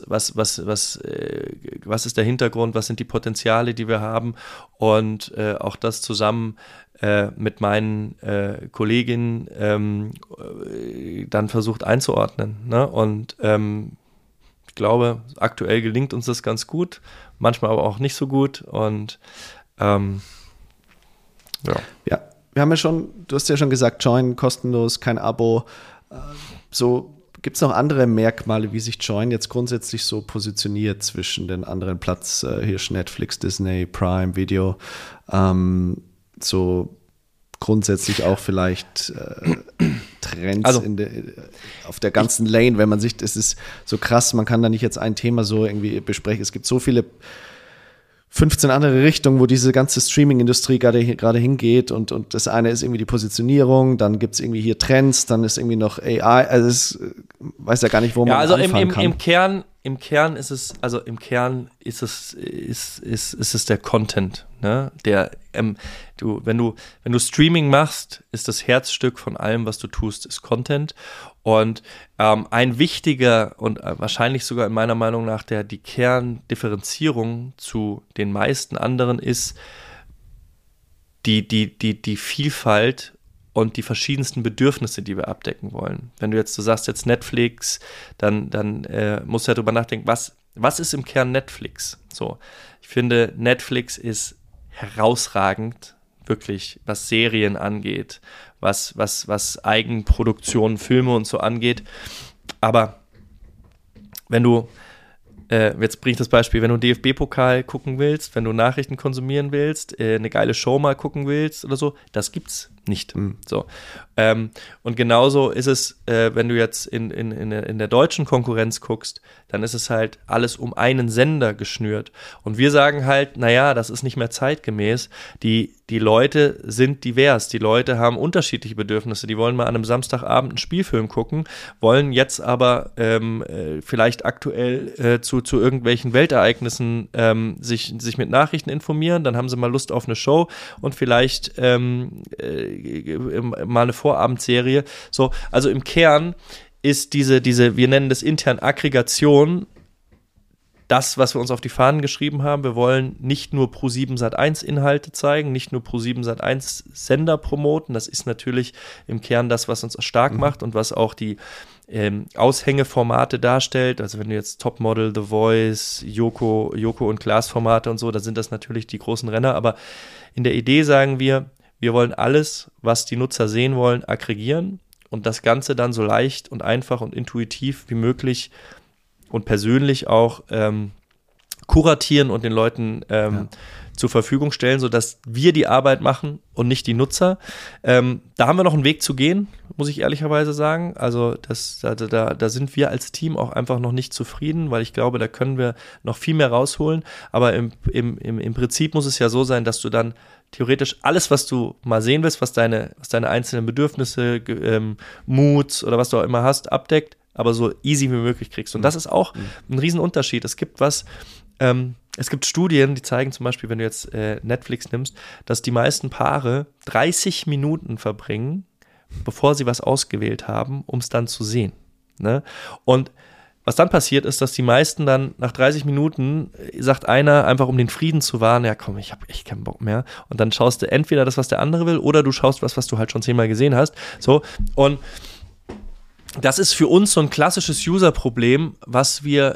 ist der Hintergrund, was sind die Potenziale, die wir haben, und auch das zusammen mit meinen Kolleginnen dann versucht einzuordnen, ne? Und ich glaube, aktuell gelingt uns das ganz gut, manchmal aber auch nicht so gut, und ja, wir haben ja schon, du hast ja schon gesagt, Join kostenlos, kein Abo. So, gibt es noch andere Merkmale, wie sich Join jetzt grundsätzlich so positioniert zwischen den anderen Platzhirschen, Netflix, Disney, Prime, Video, so grundsätzlich auch vielleicht Trends also, auf der ganzen Lane, wenn man sich, es ist so krass, man kann da nicht jetzt ein Thema so irgendwie besprechen. Es gibt so viele 15 andere Richtungen, wo diese ganze Streaming-Industrie gerade hingeht, und das eine ist irgendwie die Positionierung, dann gibt es irgendwie hier Trends, dann ist irgendwie noch AI, also es weiß ja gar nicht, wo man anfangen kann. Im Kern ist es, ist es der Content, ne? Wenn du Streaming machst, ist das Herzstück von allem, was du tust, ist Content. Und ein wichtiger und wahrscheinlich sogar in meiner Meinung nach die Kerndifferenzierung zu den meisten anderen ist die Vielfalt und die verschiedensten Bedürfnisse, die wir abdecken wollen. Wenn du sagst jetzt Netflix, dann musst du ja drüber nachdenken, was ist im Kern Netflix? So, ich finde, Netflix ist herausragend, wirklich, was Serien angeht, was Eigenproduktionen, Filme und so angeht. Aber wenn du jetzt bringe ich das Beispiel, wenn du einen DFB-Pokal gucken willst, wenn du Nachrichten konsumieren willst, eine geile Show mal gucken willst oder so, das gibt's nicht. So. Und genauso ist es, wenn du jetzt in der deutschen Konkurrenz guckst, dann ist es halt alles um einen Sender geschnürt. Und wir sagen halt, naja, das ist nicht mehr zeitgemäß. Die Leute sind divers, die Leute haben unterschiedliche Bedürfnisse, die wollen mal an einem Samstagabend einen Spielfilm gucken, wollen jetzt aber vielleicht aktuell zu irgendwelchen Weltereignissen sich mit Nachrichten informieren, dann haben sie mal Lust auf eine Show und vielleicht mal eine Vorabendserie. So, also im Kern ist diese, wir nennen das intern Aggregation, das, was wir uns auf die Fahnen geschrieben haben. Wir wollen nicht nur Pro7 Sat.1 Inhalte zeigen, nicht nur Pro7 Sat.1 Sender promoten. Das ist natürlich im Kern das, was uns stark macht und was auch die Aushängeformate darstellt. Also wenn du jetzt Topmodel, The Voice, Joko und Klaas Formate und so, da sind das natürlich die großen Renner. Aber in der Idee sagen wir wollen alles, was die Nutzer sehen wollen, aggregieren und das Ganze dann so leicht und einfach und intuitiv wie möglich und persönlich auch kuratieren und den Leuten zur Verfügung stellen, sodass wir die Arbeit machen und nicht die Nutzer. Da haben wir noch einen Weg zu gehen, muss ich ehrlicherweise sagen. Also da sind wir als Team auch einfach noch nicht zufrieden, weil ich glaube, da können wir noch viel mehr rausholen. Aber im Prinzip muss es ja so sein, dass du dann theoretisch alles, was du mal sehen willst, was deine einzelnen Bedürfnisse, Moods oder was du auch immer hast, abdeckt, aber so easy wie möglich kriegst. Und das ist auch ein Riesenunterschied. Es gibt Studien, die zeigen zum Beispiel, wenn du jetzt Netflix nimmst, dass die meisten Paare 30 Minuten verbringen, bevor sie was ausgewählt haben, um es dann zu sehen. Ne? Und was dann passiert ist, dass die meisten dann nach 30 Minuten, sagt einer, einfach um den Frieden zu wahren, ja komm, ich habe echt keinen Bock mehr. Und dann schaust du entweder das, was der andere will, oder du schaust was du halt schon 10-mal gesehen hast. So, und das ist für uns so ein klassisches User-Problem, was wir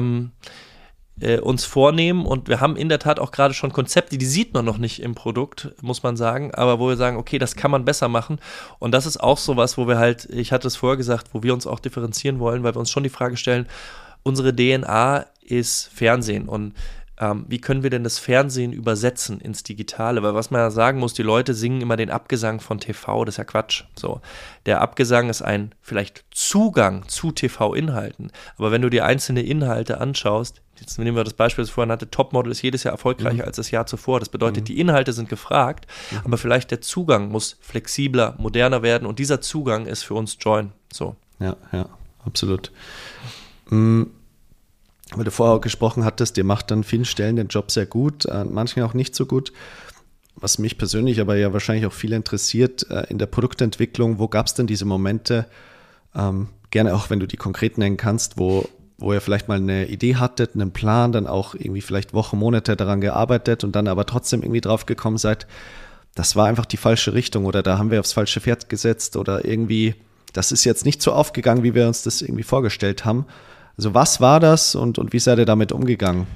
uns vornehmen, und wir haben in der Tat auch gerade schon Konzepte, die sieht man noch nicht im Produkt, muss man sagen, aber wo wir sagen, okay, das kann man besser machen, und das ist auch sowas, wo wir halt, ich hatte es vorher gesagt, wo wir uns auch differenzieren wollen, weil wir uns schon die Frage stellen, unsere DNA ist Fernsehen, und wie können wir denn das Fernsehen übersetzen ins Digitale? Weil was man ja sagen muss, die Leute singen immer den Abgesang von TV, das ist ja Quatsch. So, der Abgesang ist ein vielleicht Zugang zu TV-Inhalten, aber wenn du dir einzelne Inhalte anschaust, jetzt nehmen wir das Beispiel, das ich vorhin hatte, Topmodel ist jedes Jahr erfolgreicher als das Jahr zuvor. Das bedeutet, die Inhalte sind gefragt, aber vielleicht der Zugang muss flexibler, moderner werden, und dieser Zugang ist für uns Join. So. Ja, absolut. Weil du vorher auch gesprochen hattest, ihr macht an vielen Stellen den Job sehr gut, an manchen auch nicht so gut. Was mich persönlich aber ja wahrscheinlich auch viel interessiert, in der Produktentwicklung, wo gab es denn diese Momente, gerne auch, wenn du die konkret nennen kannst, wo ihr vielleicht mal eine Idee hattet, einen Plan, dann auch irgendwie vielleicht Wochen, Monate daran gearbeitet und dann aber trotzdem irgendwie drauf gekommen seid, das war einfach die falsche Richtung, oder da haben wir aufs falsche Pferd gesetzt, oder irgendwie, das ist jetzt nicht so aufgegangen, wie wir uns das irgendwie vorgestellt haben. Also was war das und wie seid ihr damit umgegangen?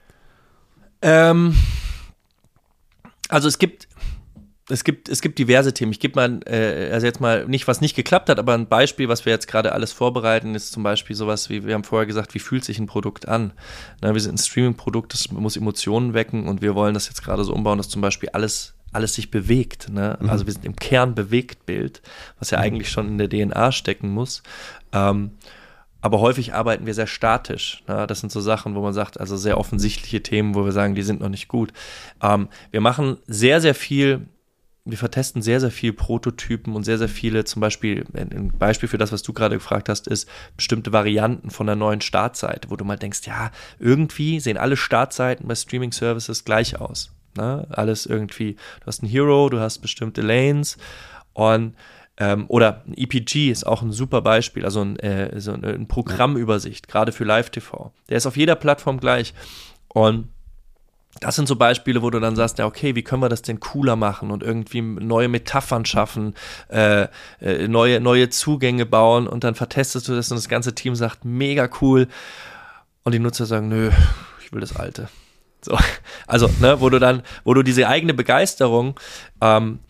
Also es gibt diverse Themen. Ich gebe mal, also jetzt mal nicht, was nicht geklappt hat, aber ein Beispiel, was wir jetzt gerade alles vorbereiten, ist zum Beispiel sowas wie, wir haben vorher gesagt, wie fühlt sich ein Produkt an? Na, wir sind ein Streaming-Produkt, das muss Emotionen wecken, und wir wollen das jetzt gerade so umbauen, dass zum Beispiel alles sich bewegt. Ne? Also wir sind im Kern Bewegtbild, was ja eigentlich schon in der DNA stecken muss. Aber häufig arbeiten wir sehr statisch. Ne? Das sind so Sachen, wo man sagt, also sehr offensichtliche Themen, wo wir sagen, die sind noch nicht gut. Wir machen sehr, sehr viel, wir vertesten sehr, sehr viel Prototypen und sehr, sehr viele, zum Beispiel, ein Beispiel für das, was du gerade gefragt hast, ist bestimmte Varianten von der neuen Startseite, wo du mal denkst, ja, irgendwie sehen alle Startseiten bei Streaming-Services gleich aus. Ne? Alles irgendwie, du hast einen Hero, du hast bestimmte Lanes, und oder ein EPG ist auch ein super Beispiel, also so eine Programmübersicht, gerade für Live-TV. Der ist auf jeder Plattform gleich, und das sind so Beispiele, wo du dann sagst, ja okay, wie können wir das denn cooler machen und irgendwie neue Metaphern schaffen, neue Zugänge bauen, und dann vertestest du das und das ganze Team sagt, mega cool, und die Nutzer sagen, nö, ich will das Alte. So, also, ne, wo du diese eigene Begeisterung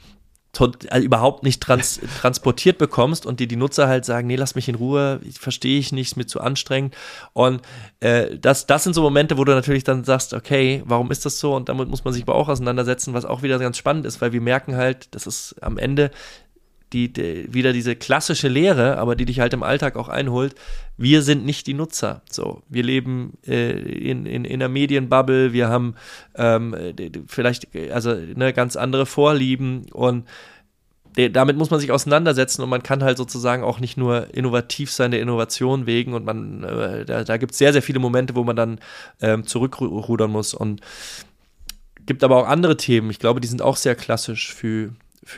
überhaupt nicht transportiert bekommst und die Nutzer halt sagen, nee, lass mich in Ruhe, verstehe ich nicht, ist mir zu anstrengend. Und das sind so Momente, wo du natürlich dann sagst, okay, warum ist das so? Und damit muss man sich aber auch auseinandersetzen, was auch wieder ganz spannend ist, weil wir merken halt, das ist am Ende wieder diese klassische Lehre, aber die dich halt im Alltag auch einholt, wir sind nicht die Nutzer. So, wir leben in einer Medienbubble, wir haben vielleicht ganz andere Vorlieben und damit muss man sich auseinandersetzen und man kann halt sozusagen auch nicht nur innovativ sein der Innovation wegen und da gibt es sehr, sehr viele Momente, wo man dann zurückrudern muss und gibt aber auch andere Themen, ich glaube, die sind auch sehr klassisch für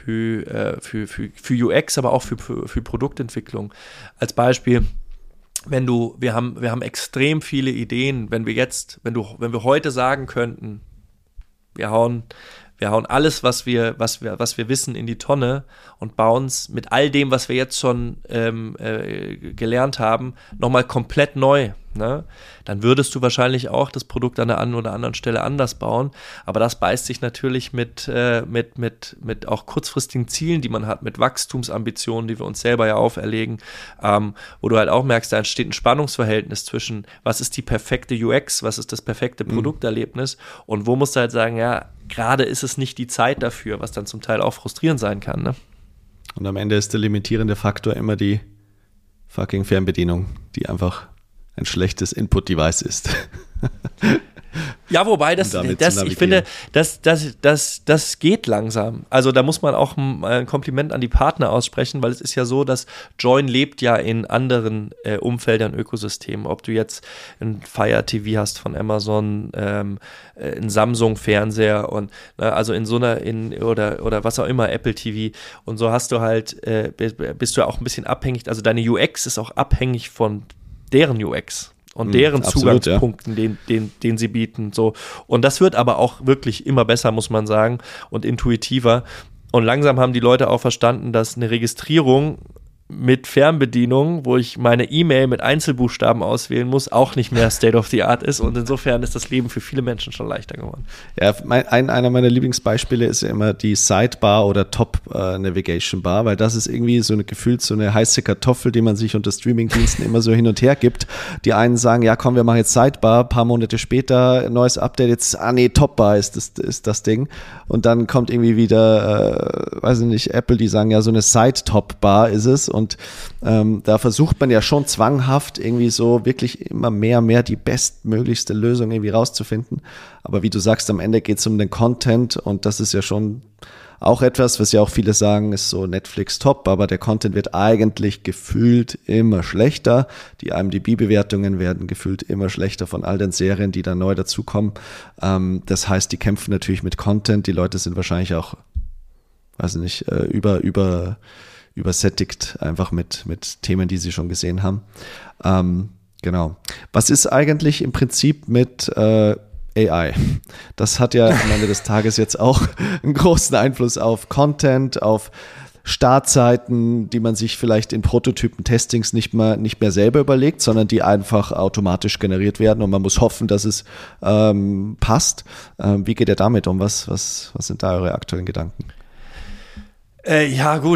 UX, aber auch für Produktentwicklung. Als Beispiel, wir haben extrem viele Ideen, wenn wir heute sagen könnten, wir hauen alles, was wir wissen, in die Tonne und bauen es mit all dem, was wir jetzt schon gelernt haben, nochmal komplett neu. Ne? Dann würdest du wahrscheinlich auch das Produkt an der einen oder anderen Stelle anders bauen. Aber das beißt sich natürlich mit auch kurzfristigen Zielen, die man hat, mit Wachstumsambitionen, die wir uns selber ja auferlegen, wo du halt auch merkst, da entsteht ein Spannungsverhältnis zwischen, was ist die perfekte UX, was ist das perfekte Produkterlebnis und wo musst du halt sagen, ja, gerade ist es nicht die Zeit dafür, was dann zum Teil auch frustrierend sein kann. Ne? Und am Ende ist der limitierende Faktor immer die fucking Fernbedienung, die einfach ein schlechtes Input-Device ist. Ja, wobei ich finde, das geht langsam. Also da muss man auch ein Kompliment an die Partner aussprechen, weil es ist ja so, dass Join lebt ja in anderen Umfeldern, Ökosystemen. Ob du jetzt ein Fire TV hast von Amazon, ein Samsung-Fernseher und also in so einer oder was auch immer, Apple TV und so hast du halt, bist du auch ein bisschen abhängig, also deine UX ist auch abhängig von deren UX. Und deren absolut, Zugangspunkten, ja. den sie bieten. So. Und das wird aber auch wirklich immer besser, muss man sagen, und intuitiver. Und langsam haben die Leute auch verstanden, dass eine Registrierung mit Fernbedienung, wo ich meine E-Mail mit Einzelbuchstaben auswählen muss, auch nicht mehr State of the Art ist. Und insofern ist das Leben für viele Menschen schon leichter geworden. Ja, einer meiner Lieblingsbeispiele ist ja immer die Sidebar oder Top Navigation Bar, weil das ist irgendwie so gefühlt so eine heiße Kartoffel, die man sich unter Streamingdiensten immer so hin und her gibt. Die einen sagen, ja komm, wir machen jetzt Sidebar, ein paar Monate später, neues Update, jetzt, Topbar ist das Ding. Und dann kommt irgendwie wieder, weiß ich nicht, Apple, die sagen, ja, so eine Side-Top-Bar ist es. Und da versucht man ja schon zwanghaft irgendwie so wirklich immer mehr die bestmöglichste Lösung irgendwie rauszufinden. Aber wie du sagst, am Ende geht es um den Content und das ist ja schon auch etwas, was ja auch viele sagen, ist so Netflix top, aber der Content wird eigentlich gefühlt immer schlechter. Die IMDb-Bewertungen werden gefühlt immer schlechter von all den Serien, die da neu dazukommen. Das heißt, die kämpfen natürlich mit Content. Die Leute sind wahrscheinlich auch, weiß ich nicht, übersättigt einfach mit Themen, die sie schon gesehen haben. Genau. Was ist eigentlich im Prinzip mit AI? Das hat ja am Ende des Tages jetzt auch einen großen Einfluss auf Content, auf Startseiten, die man sich vielleicht in Prototypen-Testings nicht mehr selber überlegt, sondern die einfach automatisch generiert werden und man muss hoffen, dass es passt. Wie geht ihr damit um? Was sind da eure aktuellen Gedanken? Ja, gut.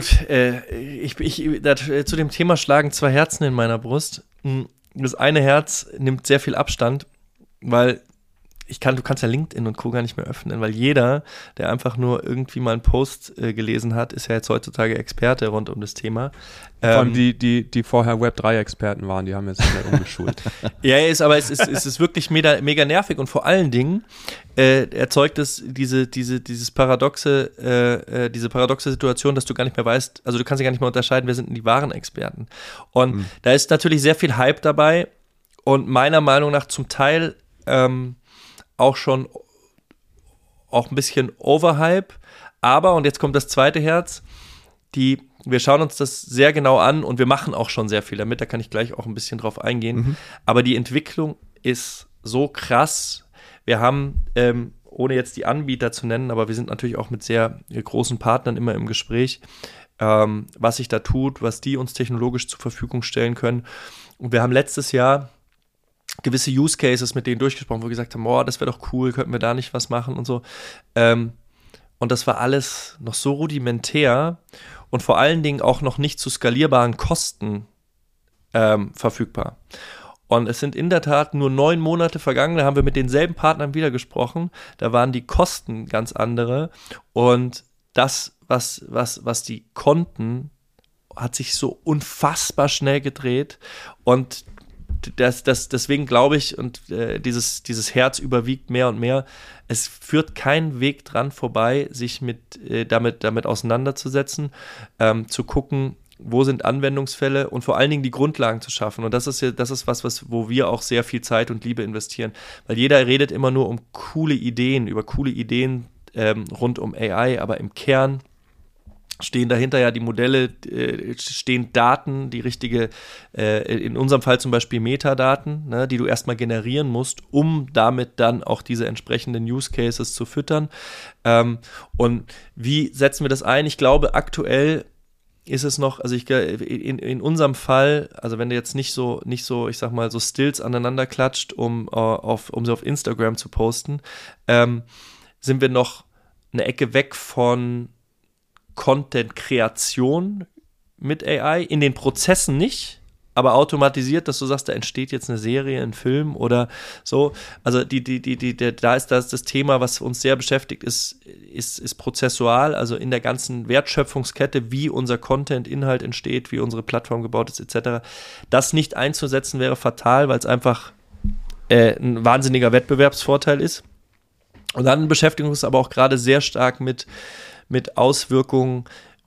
Zu dem Thema schlagen zwei Herzen in meiner Brust. Das eine Herz nimmt sehr viel Abstand, weil du kannst ja LinkedIn und Co. gar nicht mehr öffnen, weil jeder, der einfach nur irgendwie mal einen Post gelesen hat, ist ja jetzt heutzutage Experte rund um das Thema. Vor allem die vorher Web3-Experten waren, die haben jetzt schnell umgeschult. Ja, aber es ist wirklich mega nervig und vor allen Dingen erzeugt es diese paradoxe Situation, dass du gar nicht mehr weißt, also du kannst ja gar nicht mehr unterscheiden, wer sind denn die wahren Experten. Und da ist natürlich sehr viel Hype dabei und meiner Meinung nach zum Teil auch ein bisschen Overhype, aber, und jetzt kommt das zweite Herz, wir schauen uns das sehr genau an und wir machen auch schon sehr viel damit, da kann ich gleich auch ein bisschen drauf eingehen, aber die Entwicklung ist so krass, wir haben, ohne jetzt die Anbieter zu nennen, aber wir sind natürlich auch mit sehr großen Partnern immer im Gespräch, was sich da tut, was die uns technologisch zur Verfügung stellen können und wir haben letztes Jahr gewisse Use Cases mit denen durchgesprochen, wo wir gesagt haben, das wäre doch cool, könnten wir da nicht was machen und so. und das war alles noch so rudimentär und vor allen Dingen auch noch nicht zu skalierbaren Kosten verfügbar. Und es sind in der Tat nur 9 Monate vergangen, da haben wir mit denselben Partnern wieder gesprochen, da waren die Kosten ganz andere und das, was die konnten, hat sich so unfassbar schnell gedreht und deswegen glaube ich, und dieses Herz überwiegt mehr und mehr, es führt kein Weg dran vorbei, sich damit auseinanderzusetzen, zu gucken, wo sind Anwendungsfälle und vor allen Dingen die Grundlagen zu schaffen. Und das ist wo wir auch sehr viel Zeit und Liebe investieren. Weil jeder redet immer nur über coole Ideen rund um AI, aber im Kern stehen dahinter ja die Modelle, stehen Daten, die richtige, in unserem Fall zum Beispiel Metadaten, ne, die du erstmal generieren musst, um damit dann auch diese entsprechenden Use Cases zu füttern. Und wie setzen wir das ein? Ich glaube, aktuell ist es noch, also in unserem Fall, also wenn du jetzt nicht so, ich sag mal, so Stills aneinander klatscht, um sie auf Instagram zu posten, sind wir noch eine Ecke weg von Content-Kreation mit AI, in den Prozessen nicht, aber automatisiert, dass du sagst, da entsteht jetzt eine Serie, ein Film oder so. Also da ist das Thema, was uns sehr beschäftigt, ist prozessual, also in der ganzen Wertschöpfungskette, wie unser Content-Inhalt entsteht, wie unsere Plattform gebaut ist, etc. Das nicht einzusetzen wäre fatal, weil es einfach ein wahnsinniger Wettbewerbsvorteil ist. Und dann beschäftigen wir uns aber auch gerade sehr stark mit Auswirkungen,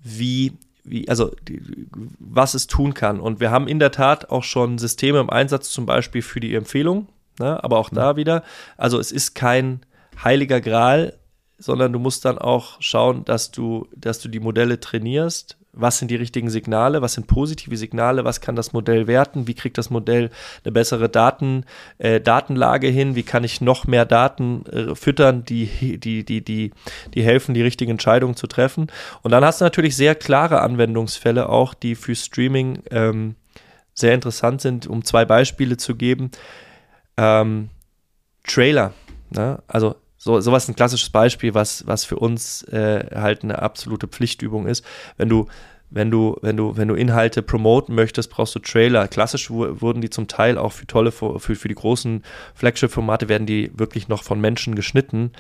was es tun kann. Und wir haben in der Tat auch schon Systeme im Einsatz, zum Beispiel für die Empfehlung, ne? Aber auch da wieder, also es ist kein heiliger Gral, sondern du musst dann auch schauen, dass du die Modelle trainierst. Was sind die richtigen Signale? Was sind positive Signale? Was kann das Modell werten? Wie kriegt das Modell eine bessere Datenlage hin? Wie kann ich noch mehr Daten füttern, die helfen, die richtigen Entscheidungen zu treffen? Und dann hast du natürlich sehr klare Anwendungsfälle auch, die für Streaming sehr interessant sind. Um 2 Beispiele zu geben. Trailer, ne? Also sowas ist ein klassisches Beispiel, was für uns halt eine absolute Pflichtübung ist. Wenn du Inhalte promoten möchtest, brauchst du Trailer. Klassisch wurden die zum Teil auch für die großen Flagship-Formate werden die wirklich noch von Menschen geschnitten.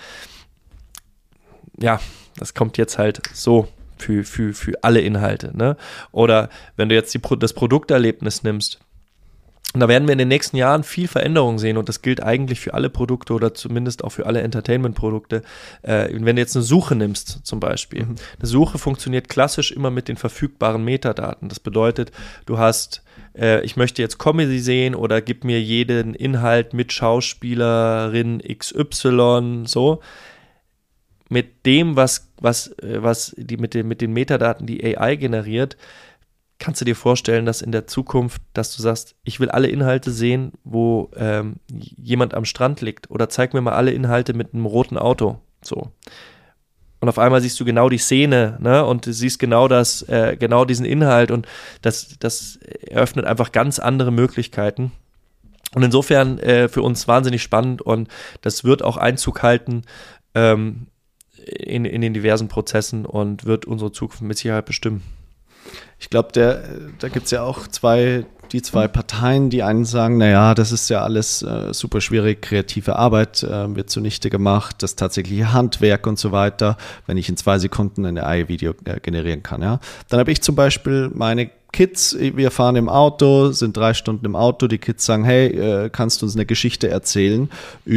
Ja, das kommt jetzt halt so für alle Inhalte, ne? Oder wenn du jetzt das Produkterlebnis nimmst, und da werden wir in den nächsten Jahren viel Veränderung sehen und das gilt eigentlich für alle Produkte oder zumindest auch für alle Entertainment-Produkte. Wenn du jetzt eine Suche nimmst zum Beispiel. Eine Suche funktioniert klassisch immer mit den verfügbaren Metadaten. Das bedeutet, du hast, ich möchte jetzt Comedy sehen oder gib mir jeden Inhalt mit Schauspielerin XY, so. Mit dem, mit den Metadaten, die AI generiert, kannst du dir vorstellen, dass in der Zukunft, dass du sagst, ich will alle Inhalte sehen, wo jemand am Strand liegt oder zeig mir mal alle Inhalte mit einem roten Auto, so. Und auf einmal siehst du genau die Szene, ne, und du siehst genau diesen Inhalt und das eröffnet einfach ganz andere Möglichkeiten. Und insofern für uns wahnsinnig spannend und das wird auch Einzug halten in den diversen Prozessen und wird unsere Zukunft mit Sicherheit bestimmen. Ich glaube, da gibt es ja auch die zwei Parteien, die einen sagen, naja, das ist ja alles super schwierig, kreative Arbeit wird zunichte gemacht, das tatsächliche Handwerk und so weiter, wenn ich in 2 Sekunden ein AI-Video generieren kann. Ja. Dann habe ich zum Beispiel meine Kids, wir fahren im Auto, sind 3 Stunden im Auto, die Kids sagen, hey, kannst du uns eine Geschichte erzählen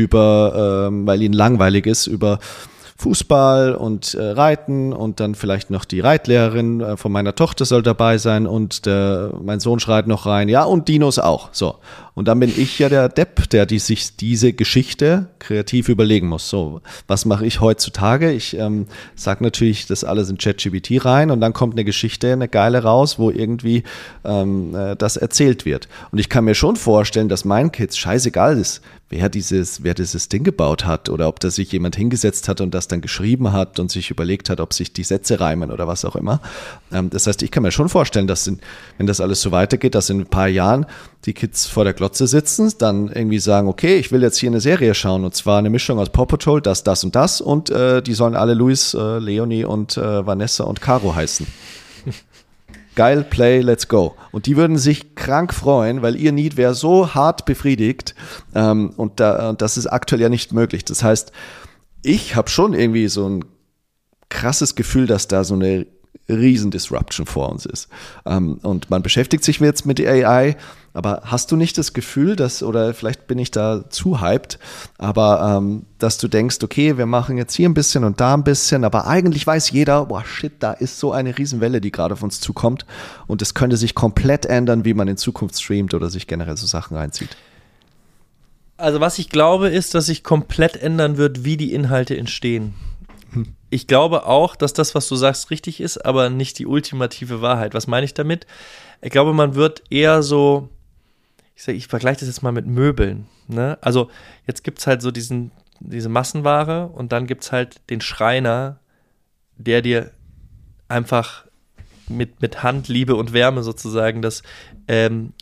weil ihnen langweilig ist, über Fußball und Reiten und dann vielleicht noch die Reitlehrerin von meiner Tochter soll dabei sein und mein Sohn schreit noch rein, ja, und Dinos auch. So. Und dann bin ich ja der Depp, der sich diese Geschichte kreativ überlegen muss. So, was mache ich heutzutage? Ich sage natürlich das alles in ChatGPT rein und dann kommt eine Geschichte, eine geile raus, wo irgendwie das erzählt wird. Und ich kann mir schon vorstellen, dass meinen Kids scheißegal ist, wer dieses Ding gebaut hat oder ob da sich jemand hingesetzt hat und das dann geschrieben hat und sich überlegt hat, ob sich die Sätze reimen oder was auch immer. Das heißt, ich kann mir schon vorstellen, dass wenn das alles so weitergeht, dass in ein paar Jahren die Kids vor der Glotze sitzen, dann irgendwie sagen, okay, ich will jetzt hier eine Serie schauen und zwar eine Mischung aus Paw Patrol, das und die sollen alle Luis, Leonie und Vanessa und Caro heißen. Geil, play, let's go. Und die würden sich krank freuen, weil ihr Need wäre so hart befriedigt und das ist aktuell ja nicht möglich. Das heißt, ich habe schon irgendwie so ein krasses Gefühl, dass da so eine Riesen-Disruption vor uns ist. Und man beschäftigt sich jetzt mit AI, aber hast du nicht das Gefühl, oder vielleicht bin ich da zu hyped, aber dass du denkst, okay, wir machen jetzt hier ein bisschen und da ein bisschen, aber eigentlich weiß jeder, boah, shit, da ist so eine Riesenwelle, die gerade auf uns zukommt und es könnte sich komplett ändern, wie man in Zukunft streamt oder sich generell so Sachen reinzieht. Also was ich glaube, ist, dass sich komplett ändern wird, wie die Inhalte entstehen. Ich glaube auch, dass das, was du sagst, richtig ist, aber nicht die ultimative Wahrheit. Was meine ich damit? Ich glaube, man wird eher so, ich vergleiche das jetzt mal mit Möbeln. Ne? Also jetzt gibt es halt so diese Massenware und dann gibt es halt den Schreiner, der dir einfach mit Handliebe und Wärme sozusagen den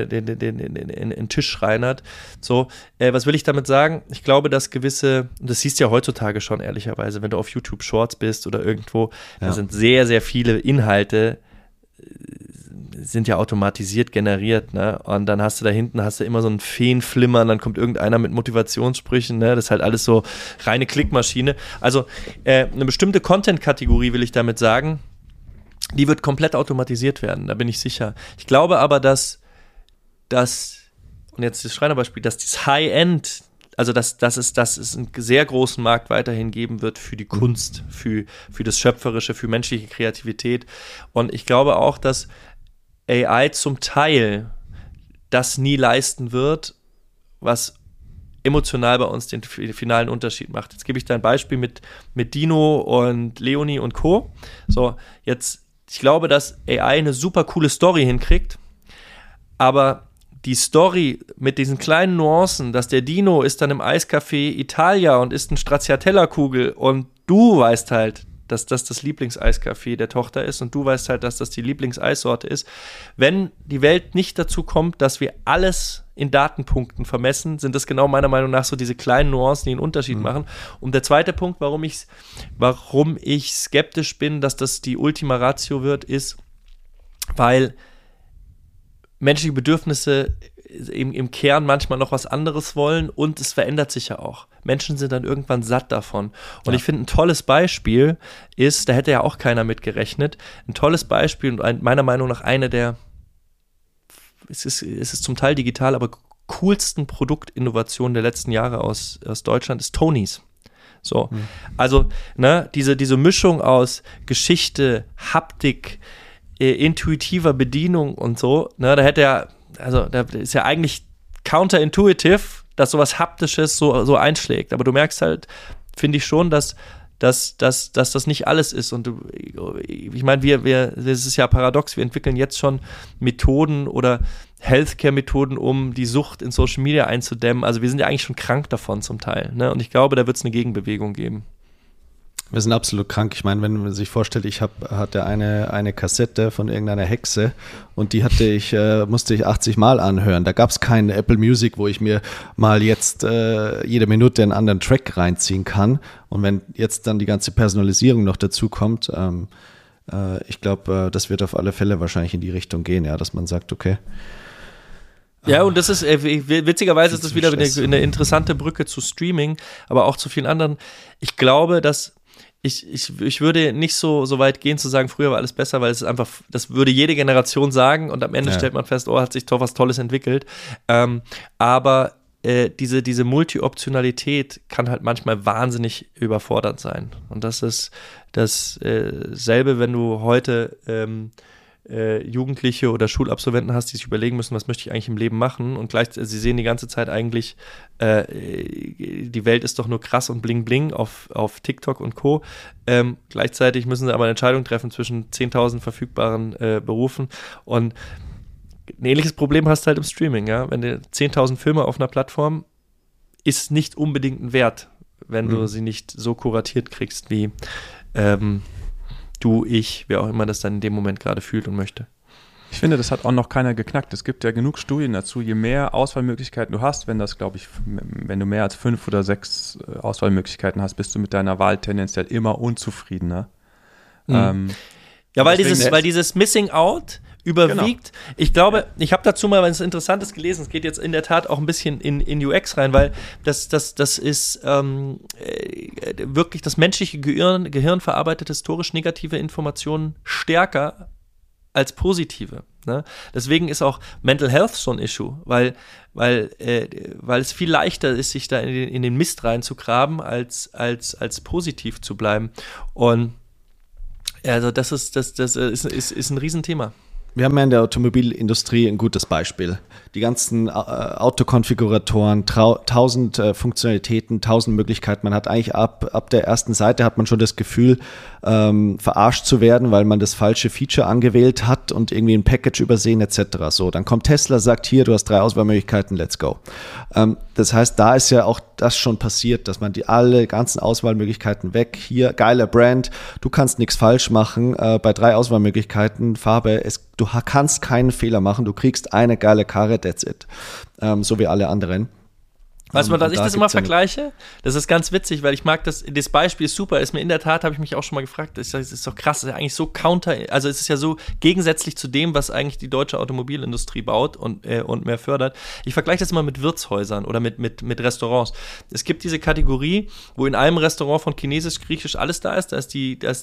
Tisch schreinert. So, was will ich damit sagen? Ich glaube, dass gewisse, und das siehst du ja heutzutage schon ehrlicherweise, wenn du auf YouTube Shorts bist oder irgendwo, da sind sehr, sehr viele Inhalte, sind ja automatisiert generiert, ne? Und dann hast du da hinten immer so ein Feenflimmern, dann kommt irgendeiner mit Motivationssprüchen, ne? Das ist halt alles so reine Klickmaschine. Also eine bestimmte Content-Kategorie, will ich damit sagen, die wird komplett automatisiert werden, da bin ich sicher. Ich glaube aber, dass und jetzt das Schreinerbeispiel, dass das High-End, also dass es einen sehr großen Markt weiterhin geben wird für die Kunst, für das Schöpferische, für menschliche Kreativität. Und ich glaube auch, dass AI zum Teil das nie leisten wird, was emotional bei uns den finalen Unterschied macht. Jetzt gebe ich da ein Beispiel mit Dino und Leonie und Co. So, jetzt, ich glaube, dass AI eine super coole Story hinkriegt, aber die Story mit diesen kleinen Nuancen, dass der Dino ist dann im Eiscafé Italia und isst eine Stracciatella-Kugel und du weißt halt, dass das Lieblingseiscafé der Tochter ist und du weißt halt, dass das die Lieblingseissorte ist. Wenn die Welt nicht dazu kommt, dass wir alles in Datenpunkten vermessen, sind das genau meiner Meinung nach so diese kleinen Nuancen, die einen Unterschied machen. Und der zweite Punkt, warum ich skeptisch bin, dass das die Ultima Ratio wird, ist, weil menschliche Bedürfnisse im Kern manchmal noch was anderes wollen und es verändert sich ja auch. Menschen sind dann irgendwann satt davon. Und ich finde, ein tolles Beispiel ist, da hätte ja auch keiner mit gerechnet, ein tolles Beispiel und meiner Meinung nach eine der, es ist zum Teil digital, aber coolsten Produktinnovationen der letzten Jahre aus Deutschland ist Tonys. So, also ne, diese Mischung aus Geschichte, Haptik, intuitiver Bedienung und so, ne, da ist ja eigentlich counterintuitive, dass sowas Haptisches so einschlägt. Aber du merkst halt, finde ich schon, dass das nicht alles ist. Und ich meine, das ist ja paradox, wir entwickeln jetzt schon Methoden oder Healthcare-Methoden, um die Sucht in Social Media einzudämmen. Also wir sind ja eigentlich schon krank davon zum Teil. Ne? Und ich glaube, da wird es eine Gegenbewegung geben. Wir sind absolut krank. Ich meine, wenn man sich vorstellt, ich hatte eine Kassette von irgendeiner Hexe und die musste ich 80 Mal anhören. Da gab es kein Apple Music, wo ich mir mal jetzt jede Minute einen anderen Track reinziehen kann. Und wenn jetzt dann die ganze Personalisierung noch dazu kommt, ich glaube, das wird auf alle Fälle wahrscheinlich in die Richtung gehen, ja, dass man sagt, okay. Ja, und das ist, witzigerweise ist das wieder eine interessante Brücke zu Streaming, aber auch zu vielen anderen. Ich glaube, dass ich würde nicht so weit gehen zu sagen, früher war alles besser, weil es ist einfach, das würde jede Generation sagen und am Ende stellt man fest, hat sich was Tolles entwickelt. Aber diese Multi-Optionalität kann halt manchmal wahnsinnig überfordernd sein. Und das ist dasselbe, wenn du heute Jugendliche oder Schulabsolventen hast, die sich überlegen müssen, was möchte ich eigentlich im Leben machen und sie sehen die ganze Zeit eigentlich, die Welt ist doch nur krass und bling bling auf TikTok und Co. Gleichzeitig müssen sie aber eine Entscheidung treffen zwischen 10.000 verfügbaren Berufen und ein ähnliches Problem hast du halt im Streaming, ja, wenn du 10.000 Filme auf einer Plattform ist nicht unbedingt ein Wert, wenn du sie nicht so kuratiert kriegst wie du, ich, wer auch immer das dann in dem Moment gerade fühlt und möchte. Ich finde, das hat auch noch keiner geknackt. Es gibt ja genug Studien dazu, je mehr Auswahlmöglichkeiten du hast, wenn du mehr als 5 oder 6 Auswahlmöglichkeiten hast, bist du mit deiner Wahl tendenziell immer unzufriedener. Ja, weil dieses Missing Out überwiegt. Genau. Ich glaube, ich habe dazu mal was Interessantes gelesen. Es geht jetzt in der Tat auch ein bisschen in UX rein, weil das ist wirklich das menschliche Gehirn verarbeitet historisch negative Informationen stärker als positive. Ne? Deswegen ist auch Mental Health so ein Issue, weil es viel leichter ist, sich da in den Mist reinzugraben, als positiv zu bleiben. Und also das ist ein Riesenthema. Wir haben ja in der Automobilindustrie ein gutes Beispiel. Die ganzen Autokonfiguratoren, 1000 Funktionalitäten, 1000 Möglichkeiten. Man hat eigentlich ab der ersten Seite hat man schon das Gefühl, verarscht zu werden, weil man das falsche Feature angewählt hat und irgendwie ein Package übersehen etc. So, dann kommt Tesla, sagt hier, du hast 3 Auswahlmöglichkeiten, let's go. Das heißt, da ist ja auch das schon passiert, dass man alle ganzen Auswahlmöglichkeiten weg, hier, geiler Brand, du kannst nichts falsch machen, bei 3 Auswahlmöglichkeiten, Farbe, du kannst keinen Fehler machen, du kriegst eine geile Karre, that's it. So wie alle anderen. Weißt du, dass ich das immer vergleiche? Das ist ganz witzig, weil ich mag das Beispiel ist super, ist mir in der Tat, habe ich mich auch schon mal gefragt, das ist doch krass, das ist ja eigentlich so also es ist ja so gegensätzlich zu dem, was eigentlich die deutsche Automobilindustrie baut und mehr fördert. Ich vergleiche das immer mit Wirtshäusern oder mit Restaurants. Es gibt diese Kategorie, wo in einem Restaurant von Chinesisch, Griechisch alles da ist, das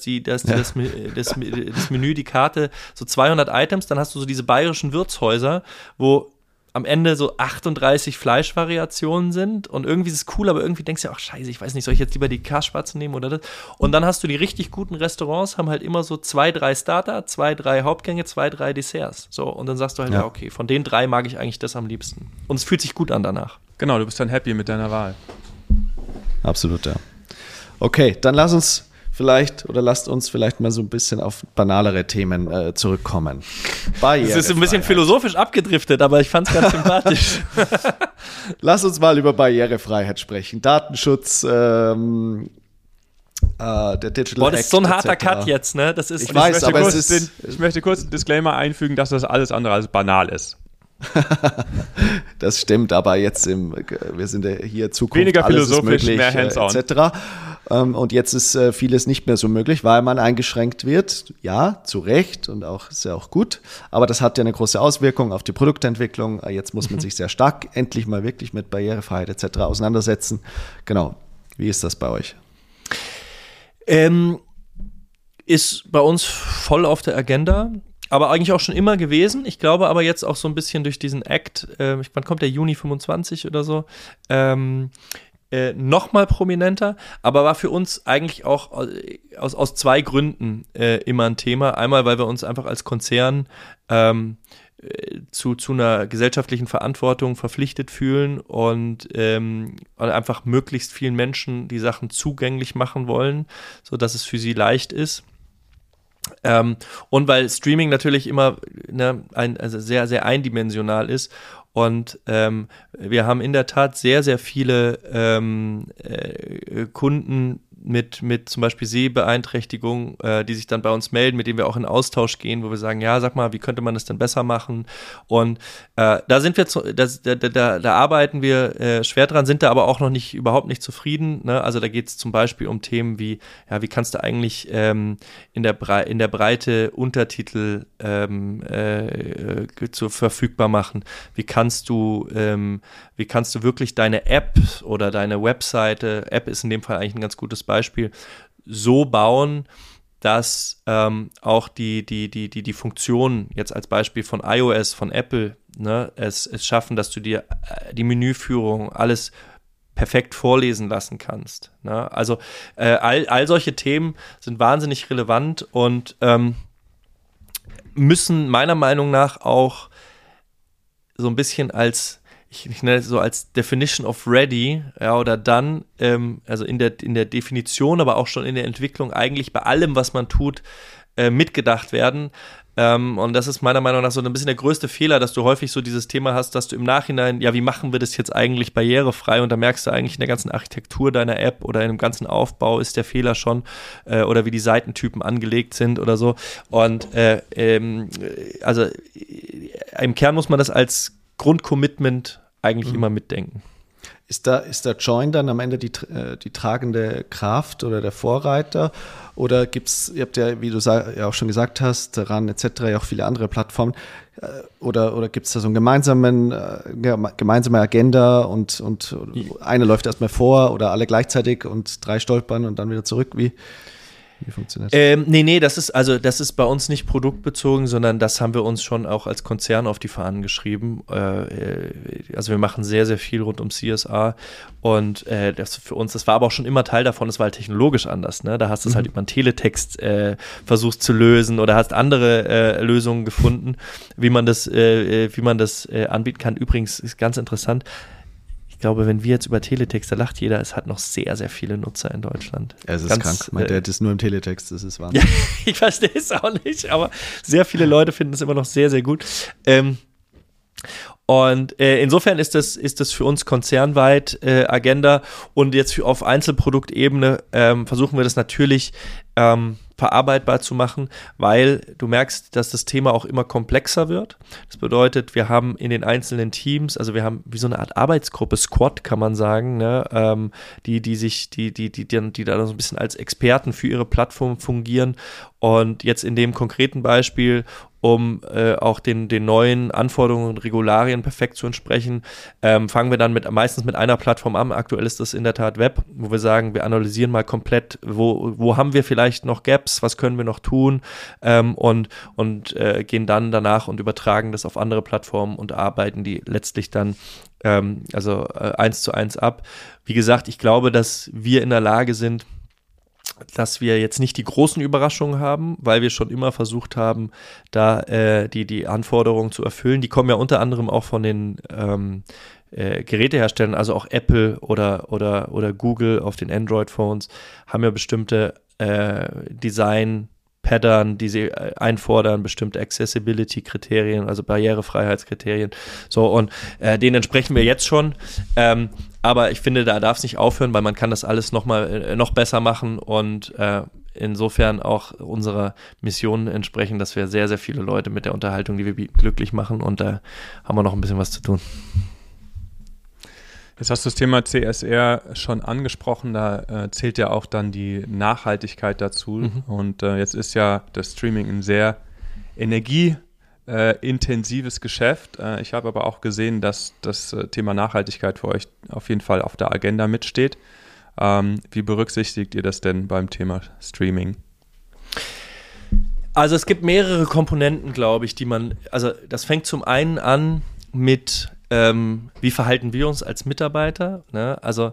Menü, die Karte, so 200 Items, dann hast du so diese bayerischen Wirtshäuser, wo am Ende so 38 Fleischvariationen sind und irgendwie ist es cool, aber irgendwie denkst du ja, ach scheiße, ich weiß nicht, soll ich jetzt lieber die Kasspatzen nehmen oder das? Und dann hast du die richtig guten Restaurants, haben halt immer so 2, 3 Starter, 2, 3 Hauptgänge, 2, 3 Desserts. So, und dann sagst du halt, ja okay, von den 3 mag ich eigentlich das am liebsten. Und es fühlt sich gut an danach. Genau, du bist dann happy mit deiner Wahl. Absolut, ja. Okay, dann lasst uns vielleicht mal so ein bisschen auf banalere Themen zurückkommen. Es ist ein bisschen philosophisch abgedriftet, aber ich fand es ganz sympathisch. Lass uns mal über Barrierefreiheit sprechen. Datenschutz, der Digital Act, das ist so ein harter Cut jetzt, ne? Das ist, ich möchte kurz einen Disclaimer einfügen, dass das alles andere als banal ist. Das stimmt, aber jetzt wir sind ja hier Zukunft, weniger alles philosophisch, ist möglich, mehr hands-on. etc. Und jetzt ist vieles nicht mehr so möglich, weil man eingeschränkt wird. Ja, zu Recht und ist ja auch gut. Aber das hat ja eine große Auswirkung auf die Produktentwicklung. Jetzt muss man sich sehr stark endlich mal wirklich mit Barrierefreiheit etc. auseinandersetzen. Genau. Wie ist das bei euch? Ist bei uns voll auf der Agenda. Aber eigentlich auch schon immer gewesen. Ich glaube aber jetzt auch so ein bisschen durch diesen Act, wann kommt der, Juni 25 oder so, noch mal prominenter, aber war für uns eigentlich auch aus 2 Gründen immer ein Thema. Einmal, weil wir uns einfach als Konzern zu einer gesellschaftlichen Verantwortung verpflichtet fühlen und einfach möglichst vielen Menschen die Sachen zugänglich machen wollen, sodass es für sie leicht ist. Und weil Streaming natürlich immer also sehr, sehr eindimensional ist und wir haben in der Tat sehr, sehr viele Kunden mit zum Beispiel Sehbeeinträchtigung, die sich dann bei uns melden, mit denen wir auch in Austausch gehen, wo wir sagen, ja, sag mal, wie könnte man das denn besser machen? Und da sind wir, da arbeiten wir schwer dran, sind da aber auch noch überhaupt nicht zufrieden. Ne? Also da geht es zum Beispiel um Themen wie, ja, wie kannst du eigentlich in der Breite Untertitel verfügbar machen? Wie kannst du wirklich deine App oder deine Webseite, App ist in dem Fall eigentlich ein ganz gutes Beispiel, so bauen, dass auch die Funktionen jetzt als Beispiel von iOS, von Apple, ne, es schaffen, dass du dir die Menüführung, alles perfekt vorlesen lassen kannst. Ne? Also all solche Themen sind wahnsinnig relevant und müssen meiner Meinung nach auch so ein bisschen als ich nenne es so als Definition of Ready, ja, oder dann, also in der Definition, aber auch schon in der Entwicklung eigentlich bei allem, was man tut, mitgedacht werden, Und das ist meiner Meinung nach so ein bisschen der größte Fehler, dass du häufig so dieses Thema hast, dass du im Nachhinein, ja, wie machen wir das jetzt eigentlich barrierefrei? Und da merkst du eigentlich in der ganzen Architektur deiner App oder in dem ganzen Aufbau ist der Fehler schon oder wie die Seitentypen angelegt sind oder so. Und also im Kern muss man das als Grundcommitment eigentlich immer mitdenken. Ist der Join dann am Ende die tragende Kraft oder der Vorreiter? Oder gibt's, ihr habt ja, wie du ja auch schon gesagt hast, RAN etc., ja auch viele andere Plattformen, oder gibt es da so eine gemeinsame Agenda und eine läuft erstmal vor oder alle gleichzeitig und 3 stolpern und dann wieder zurück? Wie funktioniert das? Nee, das ist bei uns nicht produktbezogen, sondern das haben wir uns schon auch als Konzern auf die Fahnen geschrieben. Also wir machen sehr, sehr viel rund um CSR und das für uns, das war aber auch schon immer Teil davon, es war halt technologisch anders. Ne? Da hast du es halt über einen Teletext versucht zu lösen oder hast andere Lösungen gefunden, wie man das anbieten kann. Übrigens ist ganz interessant, ich glaube, wenn wir jetzt über Teletext, da lacht jeder, es hat noch sehr, sehr viele Nutzer in Deutschland. Es ist krank. Meint der das nur im Teletext, das ist Wahnsinn. Ja, ich verstehe es auch nicht, aber sehr viele Leute finden es immer noch sehr, sehr gut. Und insofern ist das für uns konzernweit Agenda und jetzt auf Einzelproduktebene versuchen wir das natürlich verarbeitbar zu machen, weil du merkst, dass das Thema auch immer komplexer wird. Das bedeutet, wir haben in den einzelnen Teams, also wir haben wie so eine Art Arbeitsgruppe, Squad kann man sagen, ne, die da so ein bisschen als Experten für ihre Plattform fungieren und jetzt in dem konkreten Beispiel, um auch den neuen Anforderungen und Regularien perfekt zu entsprechen, fangen wir dann meistens mit einer Plattform an. Aktuell ist das in der Tat Web, wo wir sagen, wir analysieren mal komplett, wo haben wir vielleicht noch Gaps, was können wir noch tun und gehen dann danach und übertragen das auf andere Plattformen und arbeiten die letztlich dann 1:1 ab. Wie gesagt, ich glaube, dass wir in der Lage sind, dass wir jetzt nicht die großen Überraschungen haben, weil wir schon immer versucht haben, da die Anforderungen zu erfüllen. Die kommen ja unter anderem auch von den Geräteherstellern, also auch Apple oder Google auf den Android-Phones, haben ja bestimmte Design-Pattern, die sie einfordern, bestimmte Accessibility-Kriterien, also Barrierefreiheitskriterien. So, und denen entsprechen wir jetzt schon. Aber ich finde, da darf es nicht aufhören, weil man kann das alles noch besser machen und insofern auch unserer Mission entsprechen, dass wir sehr, sehr viele Leute mit der Unterhaltung, die wir bieten, glücklich machen und da haben wir noch ein bisschen was zu tun. Jetzt hast du das Thema CSR schon angesprochen, da zählt ja auch dann die Nachhaltigkeit dazu und jetzt ist ja das Streaming ein sehr energieintensives Geschäft. Ich habe aber auch gesehen, dass das Thema Nachhaltigkeit für euch auf jeden Fall auf der Agenda mitsteht. Wie berücksichtigt ihr das denn beim Thema Streaming? Also es gibt mehrere Komponenten, glaube ich, das fängt zum einen an mit wie verhalten wir uns als Mitarbeiter? Ne? Also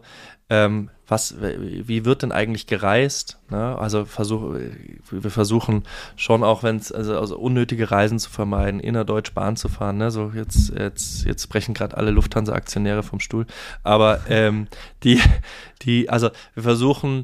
wie wird denn eigentlich gereist? Ne? Also wir versuchen schon auch, wenn es also unnötige Reisen zu vermeiden, innerdeutsch Bahn zu fahren. Ne? So jetzt brechen gerade alle Lufthansa-Aktionäre vom Stuhl. Aber also wir versuchen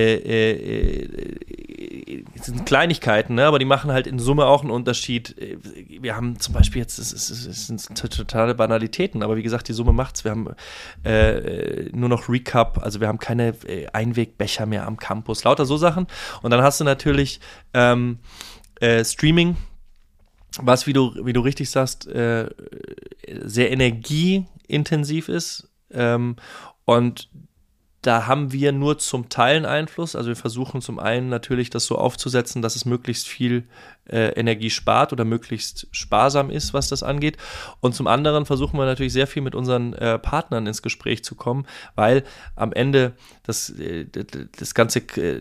es sind Kleinigkeiten, ne? Aber die machen halt in Summe auch einen Unterschied. Wir haben zum Beispiel jetzt, es sind totale Banalitäten, aber wie gesagt, die Summe macht's. Wir haben nur noch Recap, also wir haben keine Einwegbecher mehr am Campus, lauter so Sachen. Und dann hast du natürlich Streaming, was, wie du richtig sagst, sehr energieintensiv ist. Und da haben wir nur zum Teil einen Einfluss. Also wir versuchen zum einen natürlich das so aufzusetzen, dass es möglichst viel Energie spart oder möglichst sparsam ist, was das angeht. Und zum anderen versuchen wir natürlich sehr viel mit unseren Partnern ins Gespräch zu kommen, weil am Ende die ganze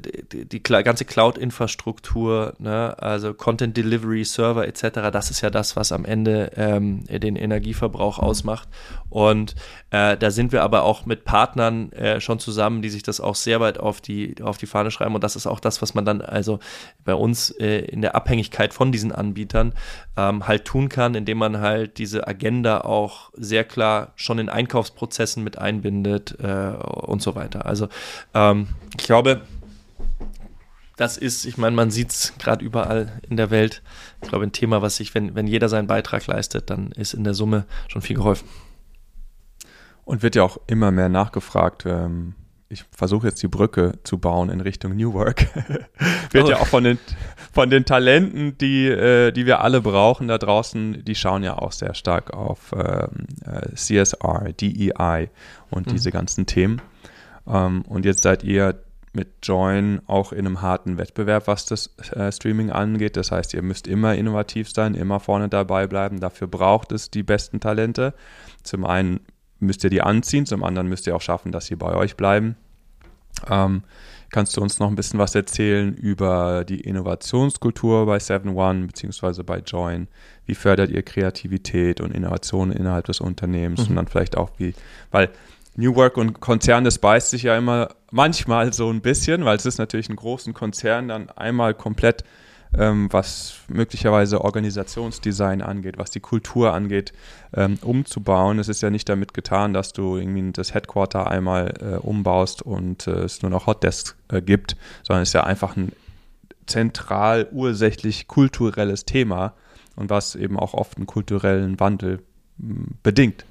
Cloud-Infrastruktur, ne, also Content Delivery, Server etc., das ist ja das, was am Ende den Energieverbrauch ausmacht. Und da sind wir aber auch mit Partnern schon zusammen, die sich das auch sehr weit auf die Fahne schreiben. Und das ist auch das, was man dann also bei uns in der Abhängigkeit von diesen Anbietern halt tun kann, indem man halt diese Agenda auch sehr klar schon in Einkaufsprozessen mit einbindet und so weiter. Also ich glaube, das ist, ich meine, man sieht es gerade überall in der Welt. Ich glaube, ein Thema, was sich, wenn jeder seinen Beitrag leistet, dann ist in der Summe schon viel geholfen. Und wird ja auch immer mehr nachgefragt. Ich versuche jetzt die Brücke zu bauen in Richtung New Work. Wird ja auch von den Talenten, die wir alle brauchen da draußen, die schauen ja auch sehr stark auf CSR, DEI und diese ganzen Themen. Und jetzt seid ihr mit Join auch in einem harten Wettbewerb, was das Streaming angeht. Das heißt, ihr müsst immer innovativ sein, immer vorne dabei bleiben. Dafür braucht es die besten Talente. Zum einen müsst ihr die anziehen, zum anderen müsst ihr auch schaffen, dass sie bei euch bleiben. Kannst du uns noch ein bisschen was erzählen über die Innovationskultur bei 7-One beziehungsweise bei Join? Wie fördert ihr Kreativität und Innovation innerhalb des Unternehmens? Und dann vielleicht auch weil New Work und Konzern, das beißt sich ja immer manchmal so ein bisschen, weil es ist natürlich einen großen Konzern dann einmal komplett, was möglicherweise Organisationsdesign angeht, was die Kultur angeht, umzubauen. Es ist ja nicht damit getan, dass du irgendwie das Headquarter einmal umbaust und es nur noch Hotdesks gibt, sondern es ist ja einfach ein zentral ursächlich kulturelles Thema und was eben auch oft einen kulturellen Wandel bedingt.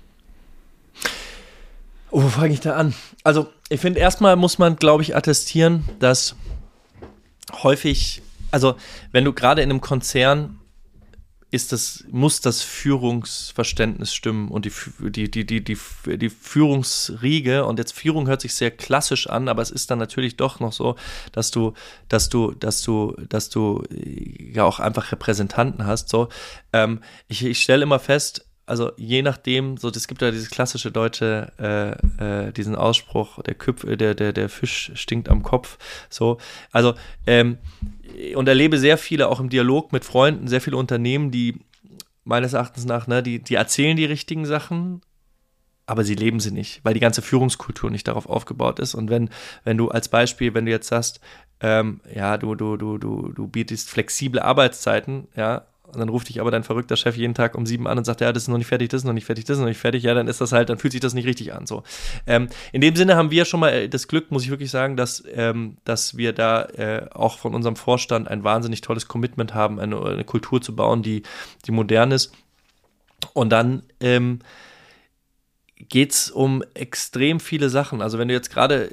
Wo fange ich da an? Also ich finde, erstmal muss man, glaube ich, attestieren, dass häufig, also wenn du gerade in einem Konzern muss das Führungsverständnis stimmen und die Führungsriege, und jetzt Führung hört sich sehr klassisch an, aber es ist dann natürlich doch noch so, dass du ja auch einfach Repräsentanten hast. So, ich stelle immer fest, also je nachdem, so es gibt ja dieses klassische deutsche, diesen Ausspruch, der Fisch stinkt am Kopf, so, also und erlebe sehr viele, auch im Dialog mit Freunden, sehr viele Unternehmen, die meines Erachtens nach, ne, die erzählen die richtigen Sachen, aber sie leben sie nicht, weil die ganze Führungskultur nicht darauf aufgebaut ist. Und wenn du als Beispiel, wenn du jetzt sagst, ja, du bietest flexible Arbeitszeiten, ja, und dann ruft dich aber dein verrückter Chef jeden Tag um 7 an und sagt, ja, das ist noch nicht fertig, das ist noch nicht fertig, das ist noch nicht fertig, ja, dann ist das halt, dann fühlt sich das nicht richtig an, so. In dem Sinne haben wir schon mal das Glück, muss ich wirklich sagen, dass wir da auch von unserem Vorstand ein wahnsinnig tolles Commitment haben, eine Kultur zu bauen, die modern ist. Und dann geht es um extrem viele Sachen. Also wenn du jetzt gerade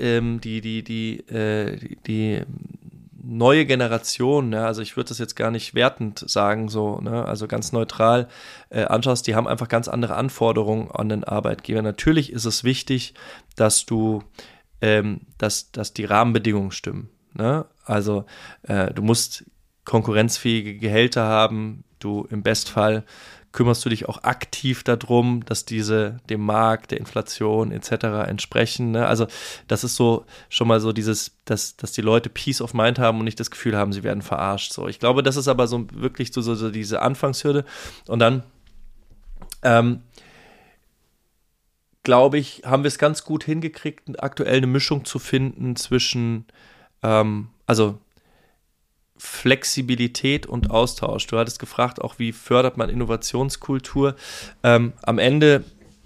die neue Generation, ne, also ich würde das jetzt gar nicht wertend sagen, so, ne, also ganz neutral anschaust, die haben einfach ganz andere Anforderungen an den Arbeitgeber. Natürlich ist es wichtig, dass dass die Rahmenbedingungen stimmen, ne? Also du musst konkurrenzfähige Gehälter haben, du im Bestfall kümmerst du dich auch aktiv darum, dass diese dem Markt, der Inflation etc. entsprechen. Ne? Also das ist so schon mal so dieses, dass die Leute Peace of Mind haben und nicht das Gefühl haben, sie werden verarscht. So, ich glaube, das ist aber so wirklich so diese Anfangshürde. Und dann glaube ich, haben wir es ganz gut hingekriegt, aktuell eine Mischung zu finden zwischen also Flexibilität und Austausch. Du hattest gefragt, auch wie fördert man Innovationskultur. Am Ende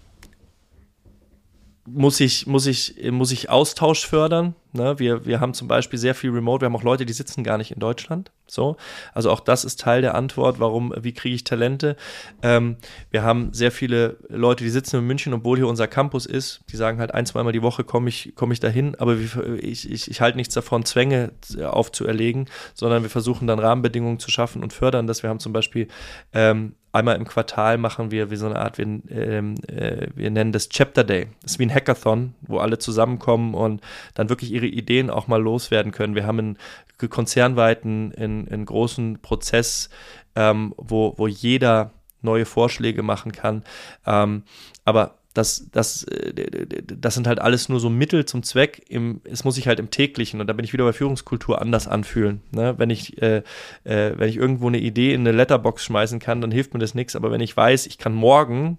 muss ich Austausch fördern. Ne? Wir haben zum Beispiel sehr viel Remote, wir haben auch Leute, die sitzen gar nicht in Deutschland. So. Also auch das ist Teil der Antwort, wie kriege ich Talente. Wir haben sehr viele Leute, die sitzen in München, obwohl hier unser Campus ist. Die sagen halt 1-2 Mal die Woche komme ich dahin, aber ich halte nichts davon, Zwänge aufzuerlegen, sondern wir versuchen dann Rahmenbedingungen zu schaffen und fördern das. Wir haben zum Beispiel einmal im Quartal machen wir wie so eine Art, wir nennen das Chapter Day. Das ist wie ein Hackathon, wo alle zusammenkommen und dann wirklich ihre Ideen auch mal loswerden können. Wir haben einen konzernweiten, einen großen Prozess, wo jeder neue Vorschläge machen kann. Aber das sind halt alles nur so Mittel zum Zweck. Es muss sich halt im Täglichen, und da bin ich wieder bei Führungskultur, anders anfühlen. Ne? Wenn ich irgendwo eine Idee in eine Letterbox schmeißen kann, dann hilft mir das nichts. Aber wenn ich weiß, ich kann morgen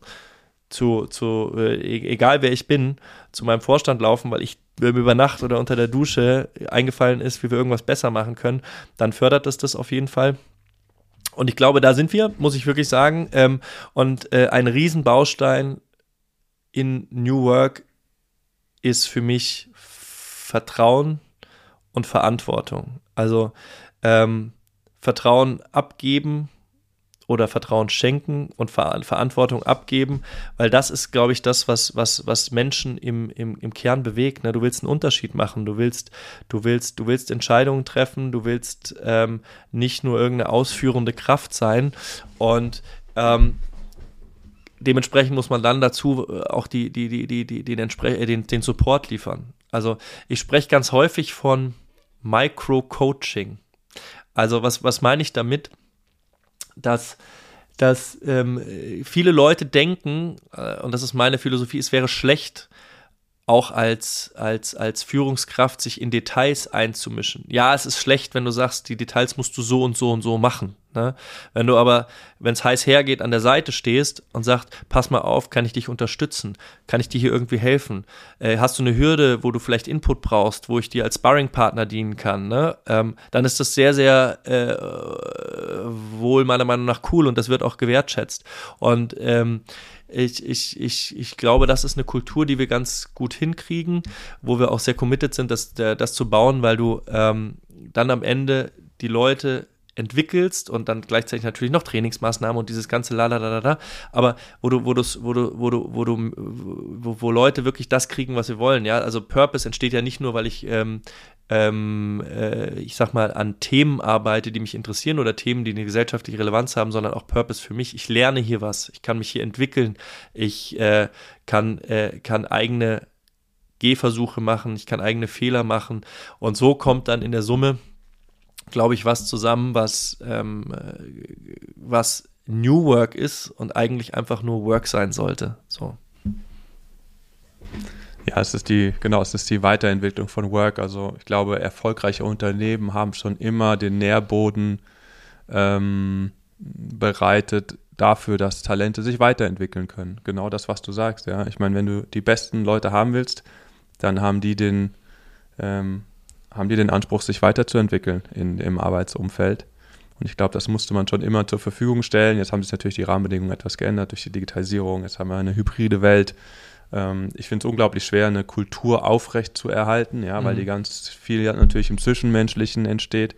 egal wer ich bin, zu meinem Vorstand laufen, weil mir über Nacht oder unter der Dusche eingefallen ist, wie wir irgendwas besser machen können, dann fördert das auf jeden Fall. Und ich glaube, da sind wir, muss ich wirklich sagen. Und ein Riesenbaustein in New Work ist für mich Vertrauen und Verantwortung. Also Vertrauen abgeben oder Vertrauen schenken und Verantwortung abgeben, weil das ist, glaube ich, das, was Menschen im Kern bewegt. Ne? Du willst einen Unterschied machen, du willst Entscheidungen treffen, du willst nicht nur irgendeine ausführende Kraft sein und dementsprechend muss man dann dazu auch den Support liefern. Also ich spreche ganz häufig von Micro-Coaching. Also was meine ich damit? Dass viele Leute denken, und das ist meine Philosophie, es wäre schlecht, auch als Führungskraft sich in Details einzumischen. Ja, es ist schlecht, wenn du sagst, die Details musst du so und so und so machen. Ne? Wenn du aber, wenn es heiß hergeht, an der Seite stehst und sagst, pass mal auf, kann ich dich unterstützen? Kann ich dir hier irgendwie helfen? Hast du eine Hürde, wo du vielleicht Input brauchst, wo ich dir als Sparringpartner dienen kann? Ne? Dann ist das sehr, sehr wohl meiner Meinung nach cool und das wird auch gewertschätzt. Und ich glaube, das ist eine Kultur, die wir ganz gut hinkriegen, wo wir auch sehr committed sind, das zu bauen, weil du dann am Ende die Leute entwickelst und dann gleichzeitig natürlich noch Trainingsmaßnahmen und dieses ganze aber wo Leute wirklich das kriegen, was sie wollen, ja, also Purpose entsteht ja nicht nur, weil ich sag mal, an Themen arbeite, die mich interessieren oder Themen, die eine gesellschaftliche Relevanz haben, sondern auch Purpose für mich. Ich lerne hier was, ich kann mich hier entwickeln, ich kann eigene Gehversuche machen, ich kann eigene Fehler machen und so kommt dann in der Summe, glaube ich, was zusammen, was New Work ist und eigentlich einfach nur Work sein sollte. So. Ja, es ist die Weiterentwicklung von Work. Also ich glaube, erfolgreiche Unternehmen haben schon immer den Nährboden bereitet dafür, dass Talente sich weiterentwickeln können. Genau das, was du sagst. Ja, ich meine, wenn du die besten Leute haben willst, dann haben die den Anspruch, sich weiterzuentwickeln im Arbeitsumfeld. Und ich glaube, das musste man schon immer zur Verfügung stellen. Jetzt haben sich natürlich die Rahmenbedingungen etwas geändert durch die Digitalisierung. Jetzt haben wir eine hybride Welt. Ich finde es unglaublich schwer, eine Kultur aufrecht zu erhalten, ja, weil die ganz viel natürlich im Zwischenmenschlichen entsteht.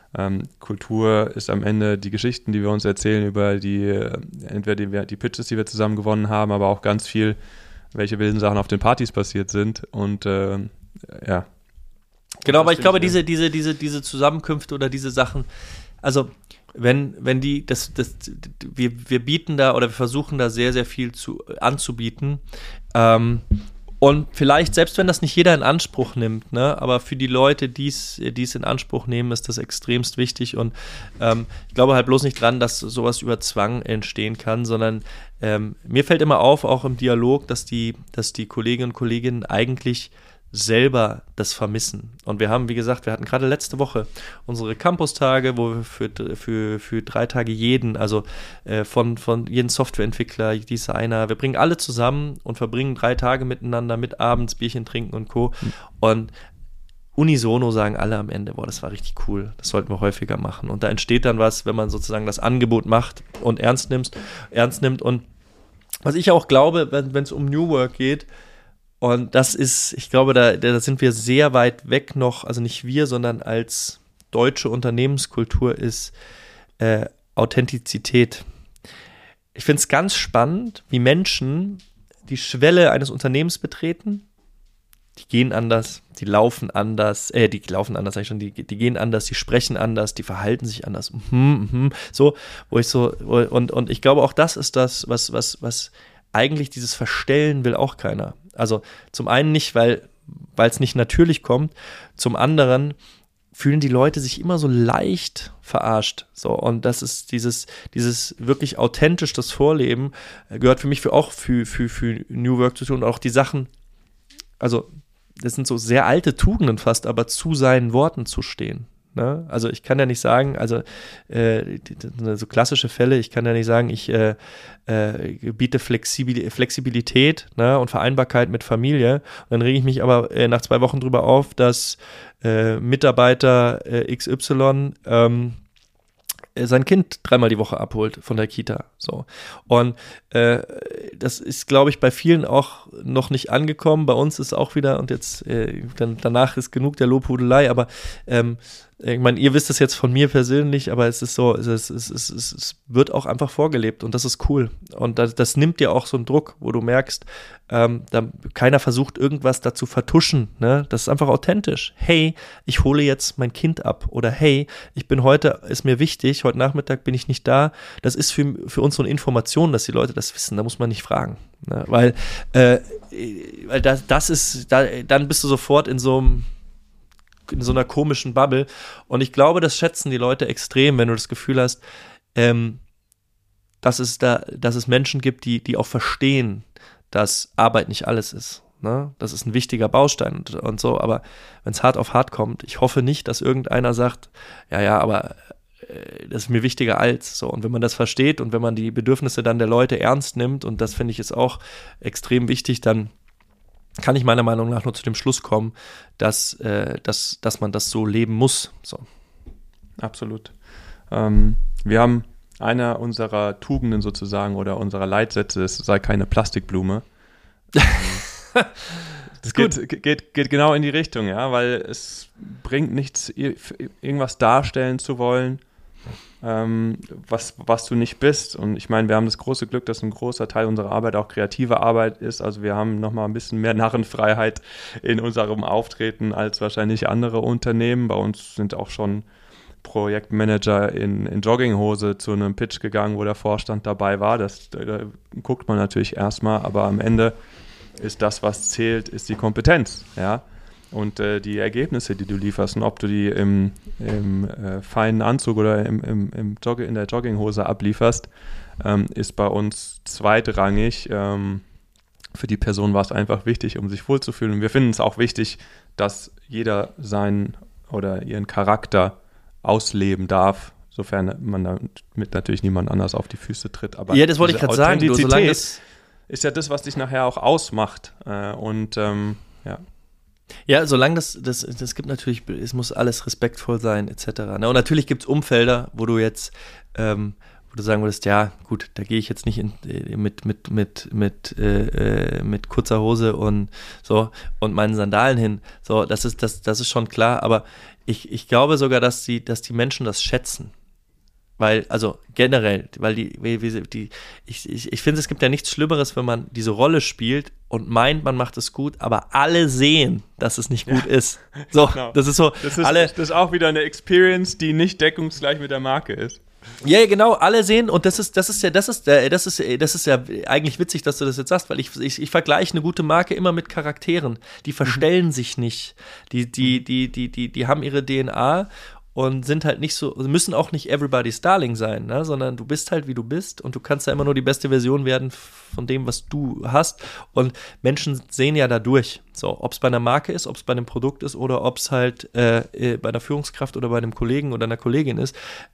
Kultur ist am Ende die Geschichten, die wir uns erzählen über entweder die Pitches, die wir zusammen gewonnen haben, aber auch ganz viel, welche wilden Sachen auf den Partys passiert sind. Und ja. Genau, aber ich glaube, diese Zusammenkünfte oder diese Sachen, also wenn die, wir bieten da oder wir versuchen da sehr, sehr viel anzubieten, und vielleicht, selbst wenn das nicht jeder in Anspruch nimmt, ne, aber für die Leute, die es in Anspruch nehmen, ist das extremst wichtig und ich glaube halt bloß nicht dran, dass sowas über Zwang entstehen kann, sondern mir fällt immer auf, auch im Dialog, dass die Kolleginnen und Kollegen eigentlich selber das vermissen. Und wir haben, wie gesagt, wir hatten gerade letzte Woche unsere Campus-Tage, wo wir für 3 Tage von jedem Softwareentwickler, Designer, wir bringen alle zusammen und verbringen 3 Tage miteinander, mit abends Bierchen trinken und Co. Und unisono sagen alle am Ende, boah, das war richtig cool, das sollten wir häufiger machen. Und da entsteht dann was, wenn man sozusagen das Angebot macht und ernst nimmt. Und was ich auch glaube, wenn es um New Work geht, und das ist, ich glaube, da sind wir sehr weit weg noch, also nicht wir, sondern als deutsche Unternehmenskultur ist Authentizität. Ich finde es ganz spannend, wie Menschen die Schwelle eines Unternehmens betreten. Die gehen anders, die laufen anders, die gehen anders, die sprechen anders, die verhalten sich anders. So, und ich glaube, auch das ist das, was eigentlich dieses Verstellen will auch keiner. Also zum einen nicht, weil es nicht natürlich kommt, zum anderen fühlen die Leute sich immer so leicht verarscht. So, und das ist dieses wirklich authentisch das Vorleben, gehört für mich für New Work zu tun. Und auch die Sachen, also das sind so sehr alte Tugenden fast, aber zu seinen Worten zu stehen. Ne? Also ich kann ja nicht sagen, so klassische Fälle, ich kann ja nicht sagen, ich biete Flexibilität, ne, und Vereinbarkeit mit Familie. Und dann rege ich mich aber nach 2 Wochen drüber auf, dass Mitarbeiter XY sein Kind 3-mal die Woche abholt von der Kita. So. Und das ist, glaube ich, bei vielen auch noch nicht angekommen. Bei uns ist auch wieder, und jetzt danach ist genug der Lobhudelei, aber ich meine, ihr wisst es jetzt von mir persönlich, aber es ist so, es wird auch einfach vorgelebt und das ist cool. Und das nimmt dir auch so einen Druck, wo du merkst, keiner versucht irgendwas dazu vertuschen, ne? Das ist einfach authentisch. Hey, ich hole jetzt mein Kind ab oder hey, ist mir wichtig, heute Nachmittag bin ich nicht da. Das ist für uns so eine Information, dass die Leute das wissen, da muss man nicht fragen. Ne? Weil dann bist du sofort in so einer komischen Bubble. Und ich glaube, das schätzen die Leute extrem, wenn du das Gefühl hast, dass es Menschen gibt, die auch verstehen, dass Arbeit nicht alles ist. Ne? Das ist ein wichtiger Baustein und so, aber wenn es hart auf hart kommt, ich hoffe nicht, dass irgendeiner sagt, aber das ist mir wichtiger als so. Und wenn man das versteht und wenn man die Bedürfnisse dann der Leute ernst nimmt, und das finde ich ist auch extrem wichtig, dann kann ich meiner Meinung nach nur zu dem Schluss kommen, dass man das so leben muss. So. Absolut. Wir haben einer unserer Tugenden sozusagen oder unserer Leitsätze, es sei keine Plastikblume. Das geht genau in die Richtung, ja, weil es bringt nichts, irgendwas darstellen zu wollen, was du nicht bist. Und ich meine, wir haben das große Glück, dass ein großer Teil unserer Arbeit auch kreative Arbeit ist. Also wir haben nochmal ein bisschen mehr Narrenfreiheit in unserem Auftreten als wahrscheinlich andere Unternehmen. Bei uns sind auch schon Projektmanager in Jogginghose zu einem Pitch gegangen, wo der Vorstand dabei war. Da guckt man natürlich erstmal, aber am Ende ist das, was zählt, ist die Kompetenz, ja. Und die Ergebnisse, die du lieferst, und ob du die im feinen Anzug oder in der Jogginghose ablieferst, ist bei uns zweitrangig. Für die Person war es einfach wichtig, um sich wohlzufühlen. Und wir finden es auch wichtig, dass jeder seinen oder ihren Charakter ausleben darf, sofern man damit natürlich niemand anders auf die Füße tritt. Aber ja, das wollte ich gerade sagen. Solange ist ja das, was dich nachher auch ausmacht. Ja, solange das gibt natürlich, es muss alles respektvoll sein, etc. Ne? Und natürlich gibt es Umfelder, wo du jetzt, wo du sagen würdest, ja, gut, da gehe ich jetzt nicht mit kurzer Hose und so und meinen Sandalen hin. So, das ist schon klar, aber ich glaube sogar, dass die Menschen das schätzen. Weil, also generell, weil ich finde, es gibt ja nichts Schlimmeres, wenn man diese Rolle spielt und meint, man macht es gut, aber alle sehen, dass es nicht gut ist. So, genau. Das ist so. Das ist auch wieder eine Experience, die nicht deckungsgleich mit der Marke ist. Ja, genau, alle sehen, und das ist ja eigentlich witzig, dass du das jetzt sagst, weil ich vergleiche eine gute Marke immer mit Charakteren. Die verstellen sich nicht. Die haben ihre DNA und sind halt nicht so, müssen auch nicht everybody's darling sein, ne? Sondern du bist halt, wie du bist, und du kannst ja immer nur die beste Version werden von dem, was du hast, und Menschen sehen ja da durch, so, ob es bei einer Marke ist, ob es bei einem Produkt ist oder ob es halt bei einer Führungskraft oder bei einem Kollegen oder einer Kollegin ist,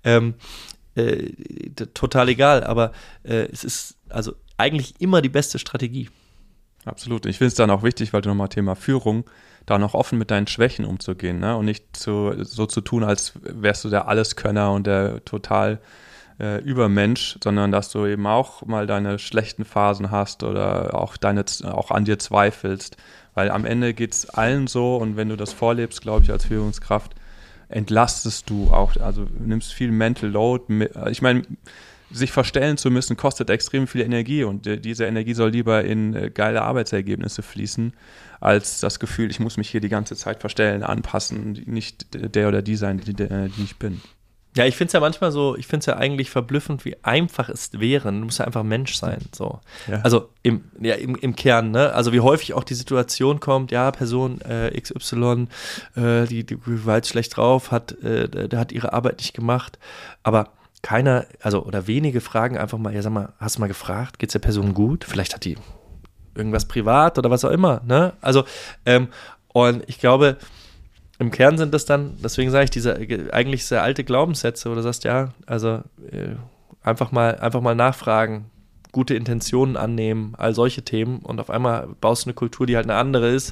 total egal, aber es ist also eigentlich immer die beste Strategie. Absolut. Ich finde es dann auch wichtig, weil du nochmal Thema Führung, da noch offen mit deinen Schwächen umzugehen, ne? Und nicht so zu tun, als wärst du der Alleskönner und der total Übermensch, sondern dass du eben auch mal deine schlechten Phasen hast oder auch an dir zweifelst, weil am Ende geht es allen so, und wenn du das vorlebst, glaube ich, als Führungskraft, entlastest du auch, also nimmst viel Mental Load mit. Ich meine, sich verstellen zu müssen, kostet extrem viel Energie, und diese Energie soll lieber in geile Arbeitsergebnisse fließen, als das Gefühl, ich muss mich hier die ganze Zeit verstellen, anpassen, nicht der oder die sein, die ich bin. Ja, ich finde es ja manchmal so, ich finde es ja eigentlich verblüffend, wie einfach es wäre. Du musst ja einfach Mensch sein, so. Ja. Also im Kern, ne? Also wie häufig auch die Situation kommt, ja, Person XY, die war jetzt schlecht drauf, hat ihre Arbeit nicht gemacht, aber keiner, oder wenige fragen einfach mal, ja, sag mal, hast du mal gefragt, geht's der Person gut? Vielleicht hat die irgendwas privat oder was auch immer, ne? Also, und ich glaube, im Kern sind das dann, deswegen sage ich, diese eigentlich sehr alte Glaubenssätze, wo du sagst, ja, also einfach mal nachfragen, gute Intentionen annehmen, all solche Themen, und auf einmal baust du eine Kultur, die halt eine andere ist,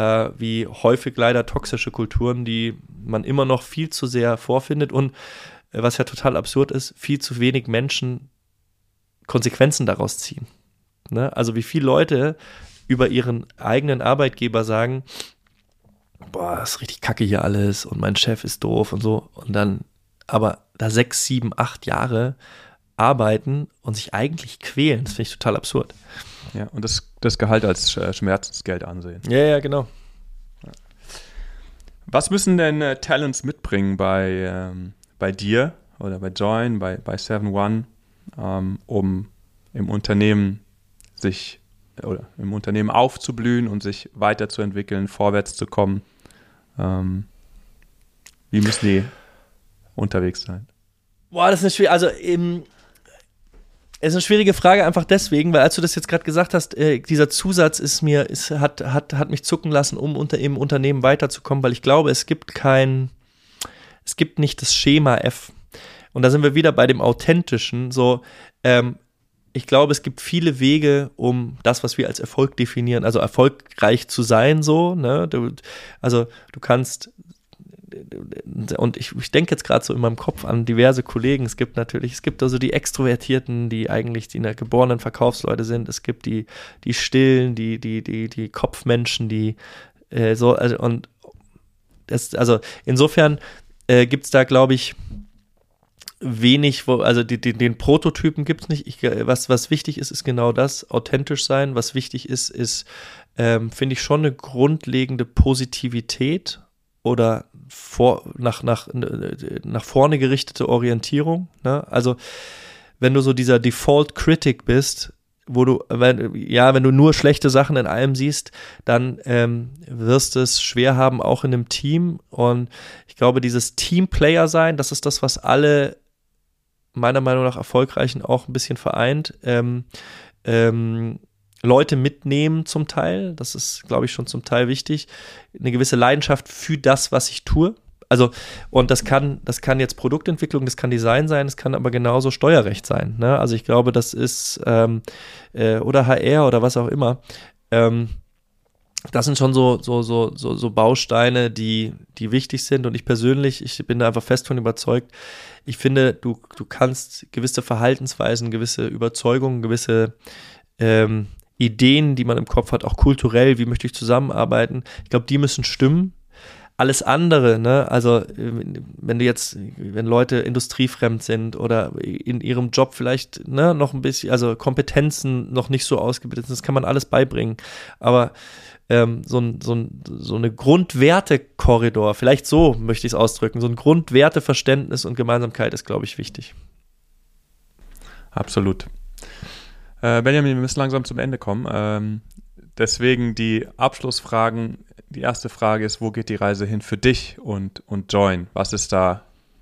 wie häufig leider toxische Kulturen, die man immer noch viel zu sehr vorfindet. Und was ja total absurd ist, viel zu wenig Menschen Konsequenzen daraus ziehen. Ne? Also wie viele Leute über ihren eigenen Arbeitgeber sagen, boah, das ist richtig kacke hier alles und mein Chef ist doof und so. Und dann aber da 6, 7, 8 Jahre arbeiten und sich eigentlich quälen. Das finde ich total absurd. Ja, und das Gehalt als Schmerzensgeld ansehen. Ja, genau. Was müssen denn Talents mitbringen bei dir oder bei Join, bei 7-One, um im Unternehmen aufzublühen und sich weiterzuentwickeln, vorwärts zu kommen? Wie müssen die unterwegs sein? Boah, das ist es ist eine schwierige Frage, einfach deswegen, weil als du das jetzt gerade gesagt hast, dieser Zusatz hat mich zucken lassen, um im Unternehmen weiterzukommen, weil ich glaube, es gibt nicht das Schema F. Und da sind wir wieder bei dem Authentischen. Ich glaube, es gibt viele Wege, um das, was wir als Erfolg definieren, also erfolgreich zu sein, so, ne? Du kannst, und ich denke jetzt gerade so in meinem Kopf an diverse Kollegen. Es gibt also die Extrovertierten, die eigentlich die geborenen Verkaufsleute sind. Es gibt die Stillen, die Kopfmenschen, insofern gibt es da, glaube ich, wenig, den Prototypen gibt es nicht. Was wichtig ist genau das, authentisch sein. Was wichtig ist, finde ich, schon eine grundlegende Positivität oder nach vorne gerichtete Orientierung. Ne? Also wenn du so dieser Default Critic bist, wenn du nur schlechte Sachen in allem siehst, dann wirst du es schwer haben, auch in einem Team. Und ich glaube, dieses Teamplayer sein, das ist das, was alle meiner Meinung nach Erfolgreichen auch ein bisschen vereint. Leute mitnehmen zum Teil, das ist, glaube ich, schon zum Teil wichtig. Eine gewisse Leidenschaft für das, was ich tue. Also, und das kann jetzt Produktentwicklung, das kann Design sein, das kann aber genauso Steuerrecht sein. Ne? Also ich glaube, das ist oder HR oder was auch immer. Das sind schon so Bausteine, die wichtig sind. Und ich bin da einfach fest von überzeugt. Ich finde, du kannst gewisse Verhaltensweisen, gewisse Überzeugungen, gewisse Ideen, die man im Kopf hat, auch kulturell, wie möchte ich zusammenarbeiten, ich glaube, die müssen stimmen. Alles andere, ne, also wenn Leute industriefremd sind oder in ihrem Job vielleicht noch ein bisschen, also Kompetenzen noch nicht so ausgebildet sind, das kann man alles beibringen, aber so eine Grundwertekorridor, vielleicht so möchte ich es ausdrücken, so ein Grundwerteverständnis und Gemeinsamkeit ist, glaube ich, wichtig. Absolut. Benjamin, wir müssen langsam zum Ende kommen. Deswegen die Abschlussfragen. Die erste Frage ist, wo geht die Reise hin für dich und Join? Was ist da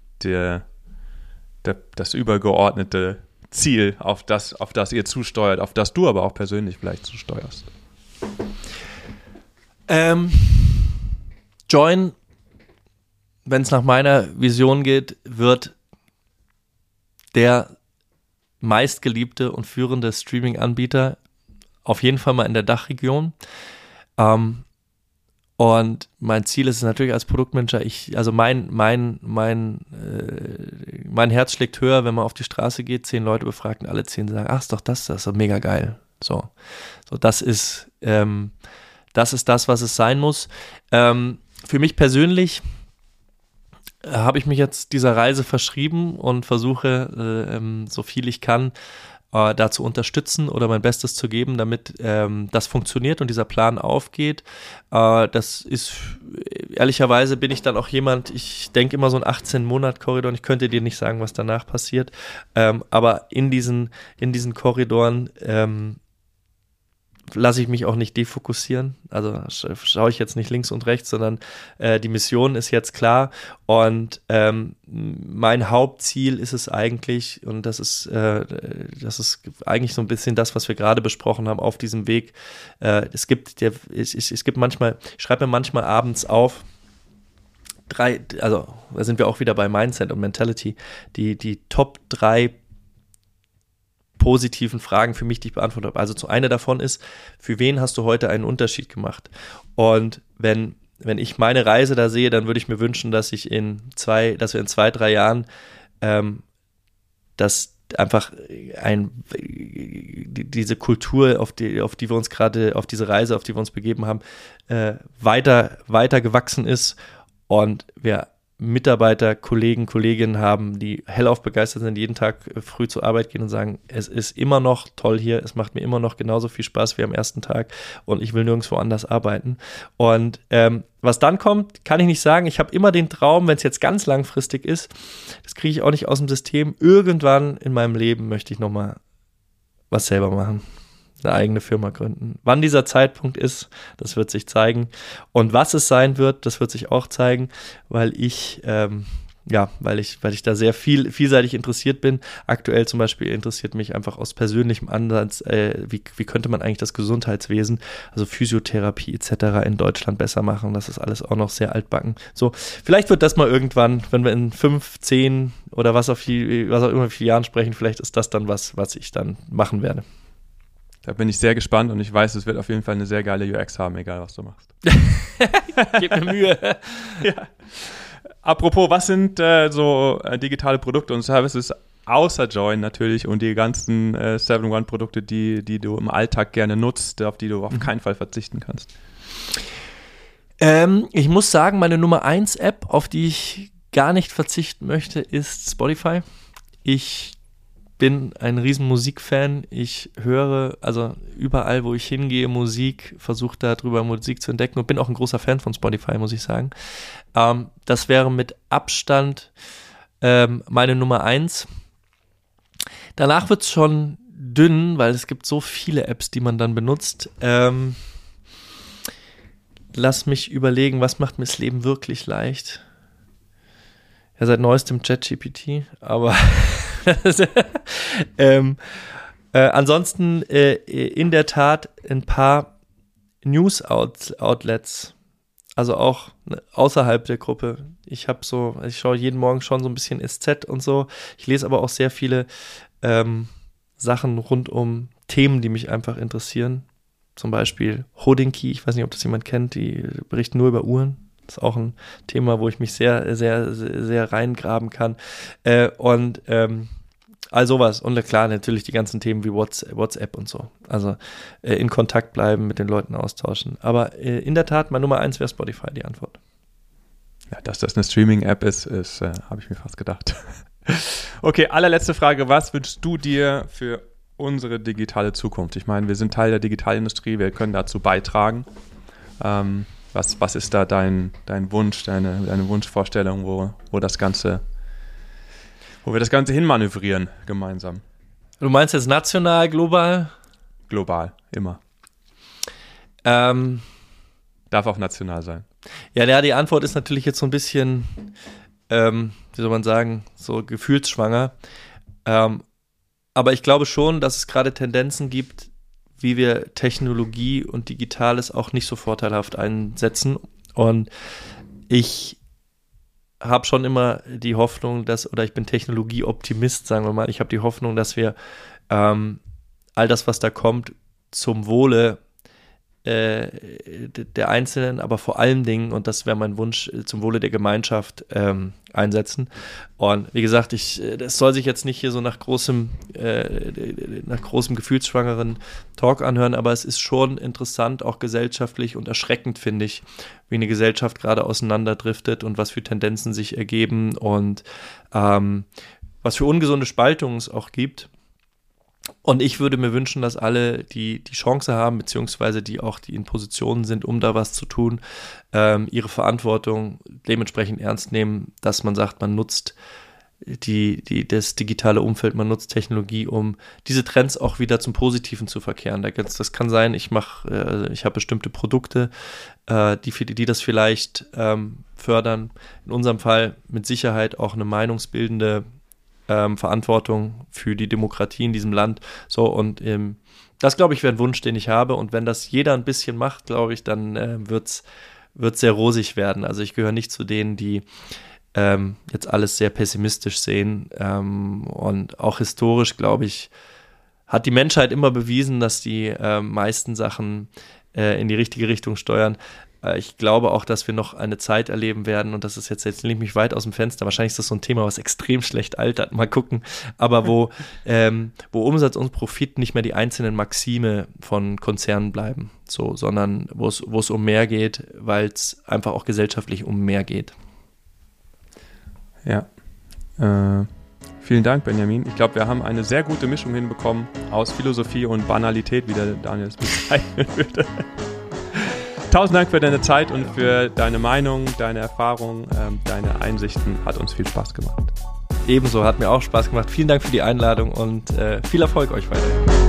das übergeordnete Ziel, auf das ihr zusteuert, auf das du aber auch persönlich vielleicht zusteuerst? Join, wenn es nach meiner Vision geht, wird der meistgeliebte und führende Streaming-Anbieter auf jeden Fall mal in der Dachregion. Und mein Ziel ist es natürlich als Produktmanager, mein Herz schlägt höher, wenn man auf die Straße geht, 10 Leute befragt und alle 10 sagen, ach, ist doch das ist doch mega geil. So das ist das, was es sein muss. Für mich persönlich habe ich mich jetzt dieser Reise verschrieben und versuche, so viel ich kann, da zu unterstützen oder mein Bestes zu geben, damit das funktioniert und dieser Plan aufgeht. Das ist, ehrlicherweise bin ich dann auch jemand, ich denke immer so ein 18-Monat-Korridor und ich könnte dir nicht sagen, was danach passiert, aber in diesen Korridoren lasse ich mich auch nicht defokussieren, also schaue ich jetzt nicht links und rechts, sondern die Mission ist jetzt klar und mein Hauptziel ist es eigentlich, und das ist eigentlich so ein bisschen das, was wir gerade besprochen haben auf diesem Weg, es gibt manchmal, ich schreibe mir manchmal abends auf, also da sind wir auch wieder bei Mindset und Mentality, die Top 3 positiven Fragen für mich, die ich beantwortet habe. Also eine davon ist, für wen hast du heute einen Unterschied gemacht? Und wenn ich meine Reise da sehe, dann würde ich mir wünschen, dass wir in 2-3 Jahren dass einfach diese Kultur, auf die wir uns gerade, auf diese Reise, auf die wir uns begeben haben, weiter gewachsen ist und wir Mitarbeiter, Kollegen, Kolleginnen haben, die hellauf begeistert sind, jeden Tag früh zur Arbeit gehen und sagen, es ist immer noch toll hier, es macht mir immer noch genauso viel Spaß wie am ersten Tag und ich will nirgendwo anders arbeiten. Und was dann kommt, kann ich nicht sagen. Ich habe immer den Traum, wenn es jetzt ganz langfristig ist, das kriege ich auch nicht aus dem System, irgendwann in meinem Leben möchte ich nochmal was selber machen. Eine eigene Firma gründen. Wann dieser Zeitpunkt ist, das wird sich zeigen. Und was es sein wird, das wird sich auch zeigen, weil ich da sehr vielseitig interessiert bin. Aktuell zum Beispiel interessiert mich einfach aus persönlichem Ansatz, wie könnte man eigentlich das Gesundheitswesen, also Physiotherapie etc. in Deutschland besser machen. Das ist alles auch noch sehr altbacken. So, vielleicht wird das mal irgendwann, wenn wir in 5, 10 oder was auch immer viele Jahren sprechen, vielleicht ist das dann was ich dann machen werde. Da bin ich sehr gespannt und ich weiß, es wird auf jeden Fall eine sehr geile UX haben, egal was du machst. Gib mir Mühe. Ja. Apropos, was sind digitale Produkte und Services außer Join natürlich und die ganzen 7-One-Produkte, die du im Alltag gerne nutzt, auf die du auf keinen Fall verzichten kannst? Ich muss sagen, meine Nummer 1 App, auf die ich gar nicht verzichten möchte, ist Spotify. Ich bin ein riesen Musikfan. Ich höre also überall, wo ich hingehe, Musik, versuche darüber Musik zu entdecken und bin auch ein großer Fan von Spotify, muss ich sagen. Das wäre mit Abstand meine Nummer 1. Danach wird es schon dünn, weil es gibt so viele Apps, die man dann benutzt. Lass mich überlegen, was macht mir das Leben wirklich leicht? Ja, seit neuestem ChatGPT, aber ansonsten in der Tat ein paar News-Outlets, also auch außerhalb der Gruppe. Ich schaue jeden Morgen schon so ein bisschen SZ und so. Ich lese aber auch sehr viele Sachen rund um Themen, die mich einfach interessieren. Zum Beispiel Hodinkey, ich weiß nicht, ob das jemand kennt, die berichten nur über Uhren. Das ist auch ein Thema, wo ich mich sehr, sehr, sehr reingraben kann. All sowas. Und klar, natürlich die ganzen Themen wie WhatsApp und so. Also in Kontakt bleiben, mit den Leuten austauschen. Aber in der Tat, meine Nummer 1 wäre Spotify, die Antwort. Ja, dass das eine Streaming-App ist habe ich mir fast gedacht. Okay, allerletzte Frage. Was wünschst du dir für unsere digitale Zukunft? Ich meine, wir sind Teil der Digitalindustrie, wir können dazu beitragen. Was ist da dein Wunsch, deine Wunschvorstellung, wo wir das Ganze hinmanövrieren gemeinsam? Du meinst jetzt national, global? Global, immer. Darf auch national sein. Ja, die Antwort ist natürlich jetzt so ein bisschen, wie soll man sagen, so gefühlsschwanger. Aber ich glaube schon, dass es gerade Tendenzen gibt, wie wir Technologie und Digitales auch nicht so vorteilhaft einsetzen. Und ich habe schon immer die Hoffnung, oder ich bin Technologieoptimist, sagen wir mal, ich habe die Hoffnung, dass wir all das, was da kommt, zum Wohle der Einzelnen, aber vor allen Dingen, und das wäre mein Wunsch, zum Wohle der Gemeinschaft einsetzen. Und wie gesagt, das soll sich jetzt nicht hier so nach großem gefühlsschwangeren Talk anhören, aber es ist schon interessant, auch gesellschaftlich und erschreckend, finde ich, wie eine Gesellschaft gerade auseinanderdriftet und was für Tendenzen sich ergeben und was für ungesunde Spaltungen es auch gibt. Und ich würde mir wünschen, dass alle, die Chance haben, beziehungsweise die in Positionen sind, um da was zu tun, ihre Verantwortung dementsprechend ernst nehmen, dass man sagt, man nutzt das digitale Umfeld, man nutzt Technologie, um diese Trends auch wieder zum Positiven zu verkehren. Das kann sein, ich habe bestimmte Produkte, die das vielleicht fördern. In unserem Fall mit Sicherheit auch eine meinungsbildende Verantwortung für die Demokratie in diesem Land. So, und das, glaube ich, wäre ein Wunsch, den ich habe. Und wenn das jeder ein bisschen macht, glaube ich, dann wird's sehr rosig werden. Also ich gehöre nicht zu denen, die jetzt alles sehr pessimistisch sehen. Und auch historisch, glaube ich, hat die Menschheit immer bewiesen, dass die meisten Sachen in die richtige Richtung steuern. Ich glaube auch, dass wir noch eine Zeit erleben werden, und das ist jetzt lehne ich mich weit aus dem Fenster, wahrscheinlich ist das so ein Thema, was extrem schlecht altert, mal gucken, aber wo Umsatz und Profit nicht mehr die einzelnen Maxime von Konzernen bleiben, so, sondern wo es um mehr geht, weil es einfach auch gesellschaftlich um mehr geht. Ja, vielen Dank, Benjamin. Ich glaube, wir haben eine sehr gute Mischung hinbekommen aus Philosophie und Banalität, wie der Daniel es bezeichnen würde. 1000 Dank für deine Zeit und für deine Meinung, deine Erfahrung, deine Einsichten. Hat uns viel Spaß gemacht. Ebenso, hat mir auch Spaß gemacht. Vielen Dank für die Einladung und viel Erfolg euch weiterhin.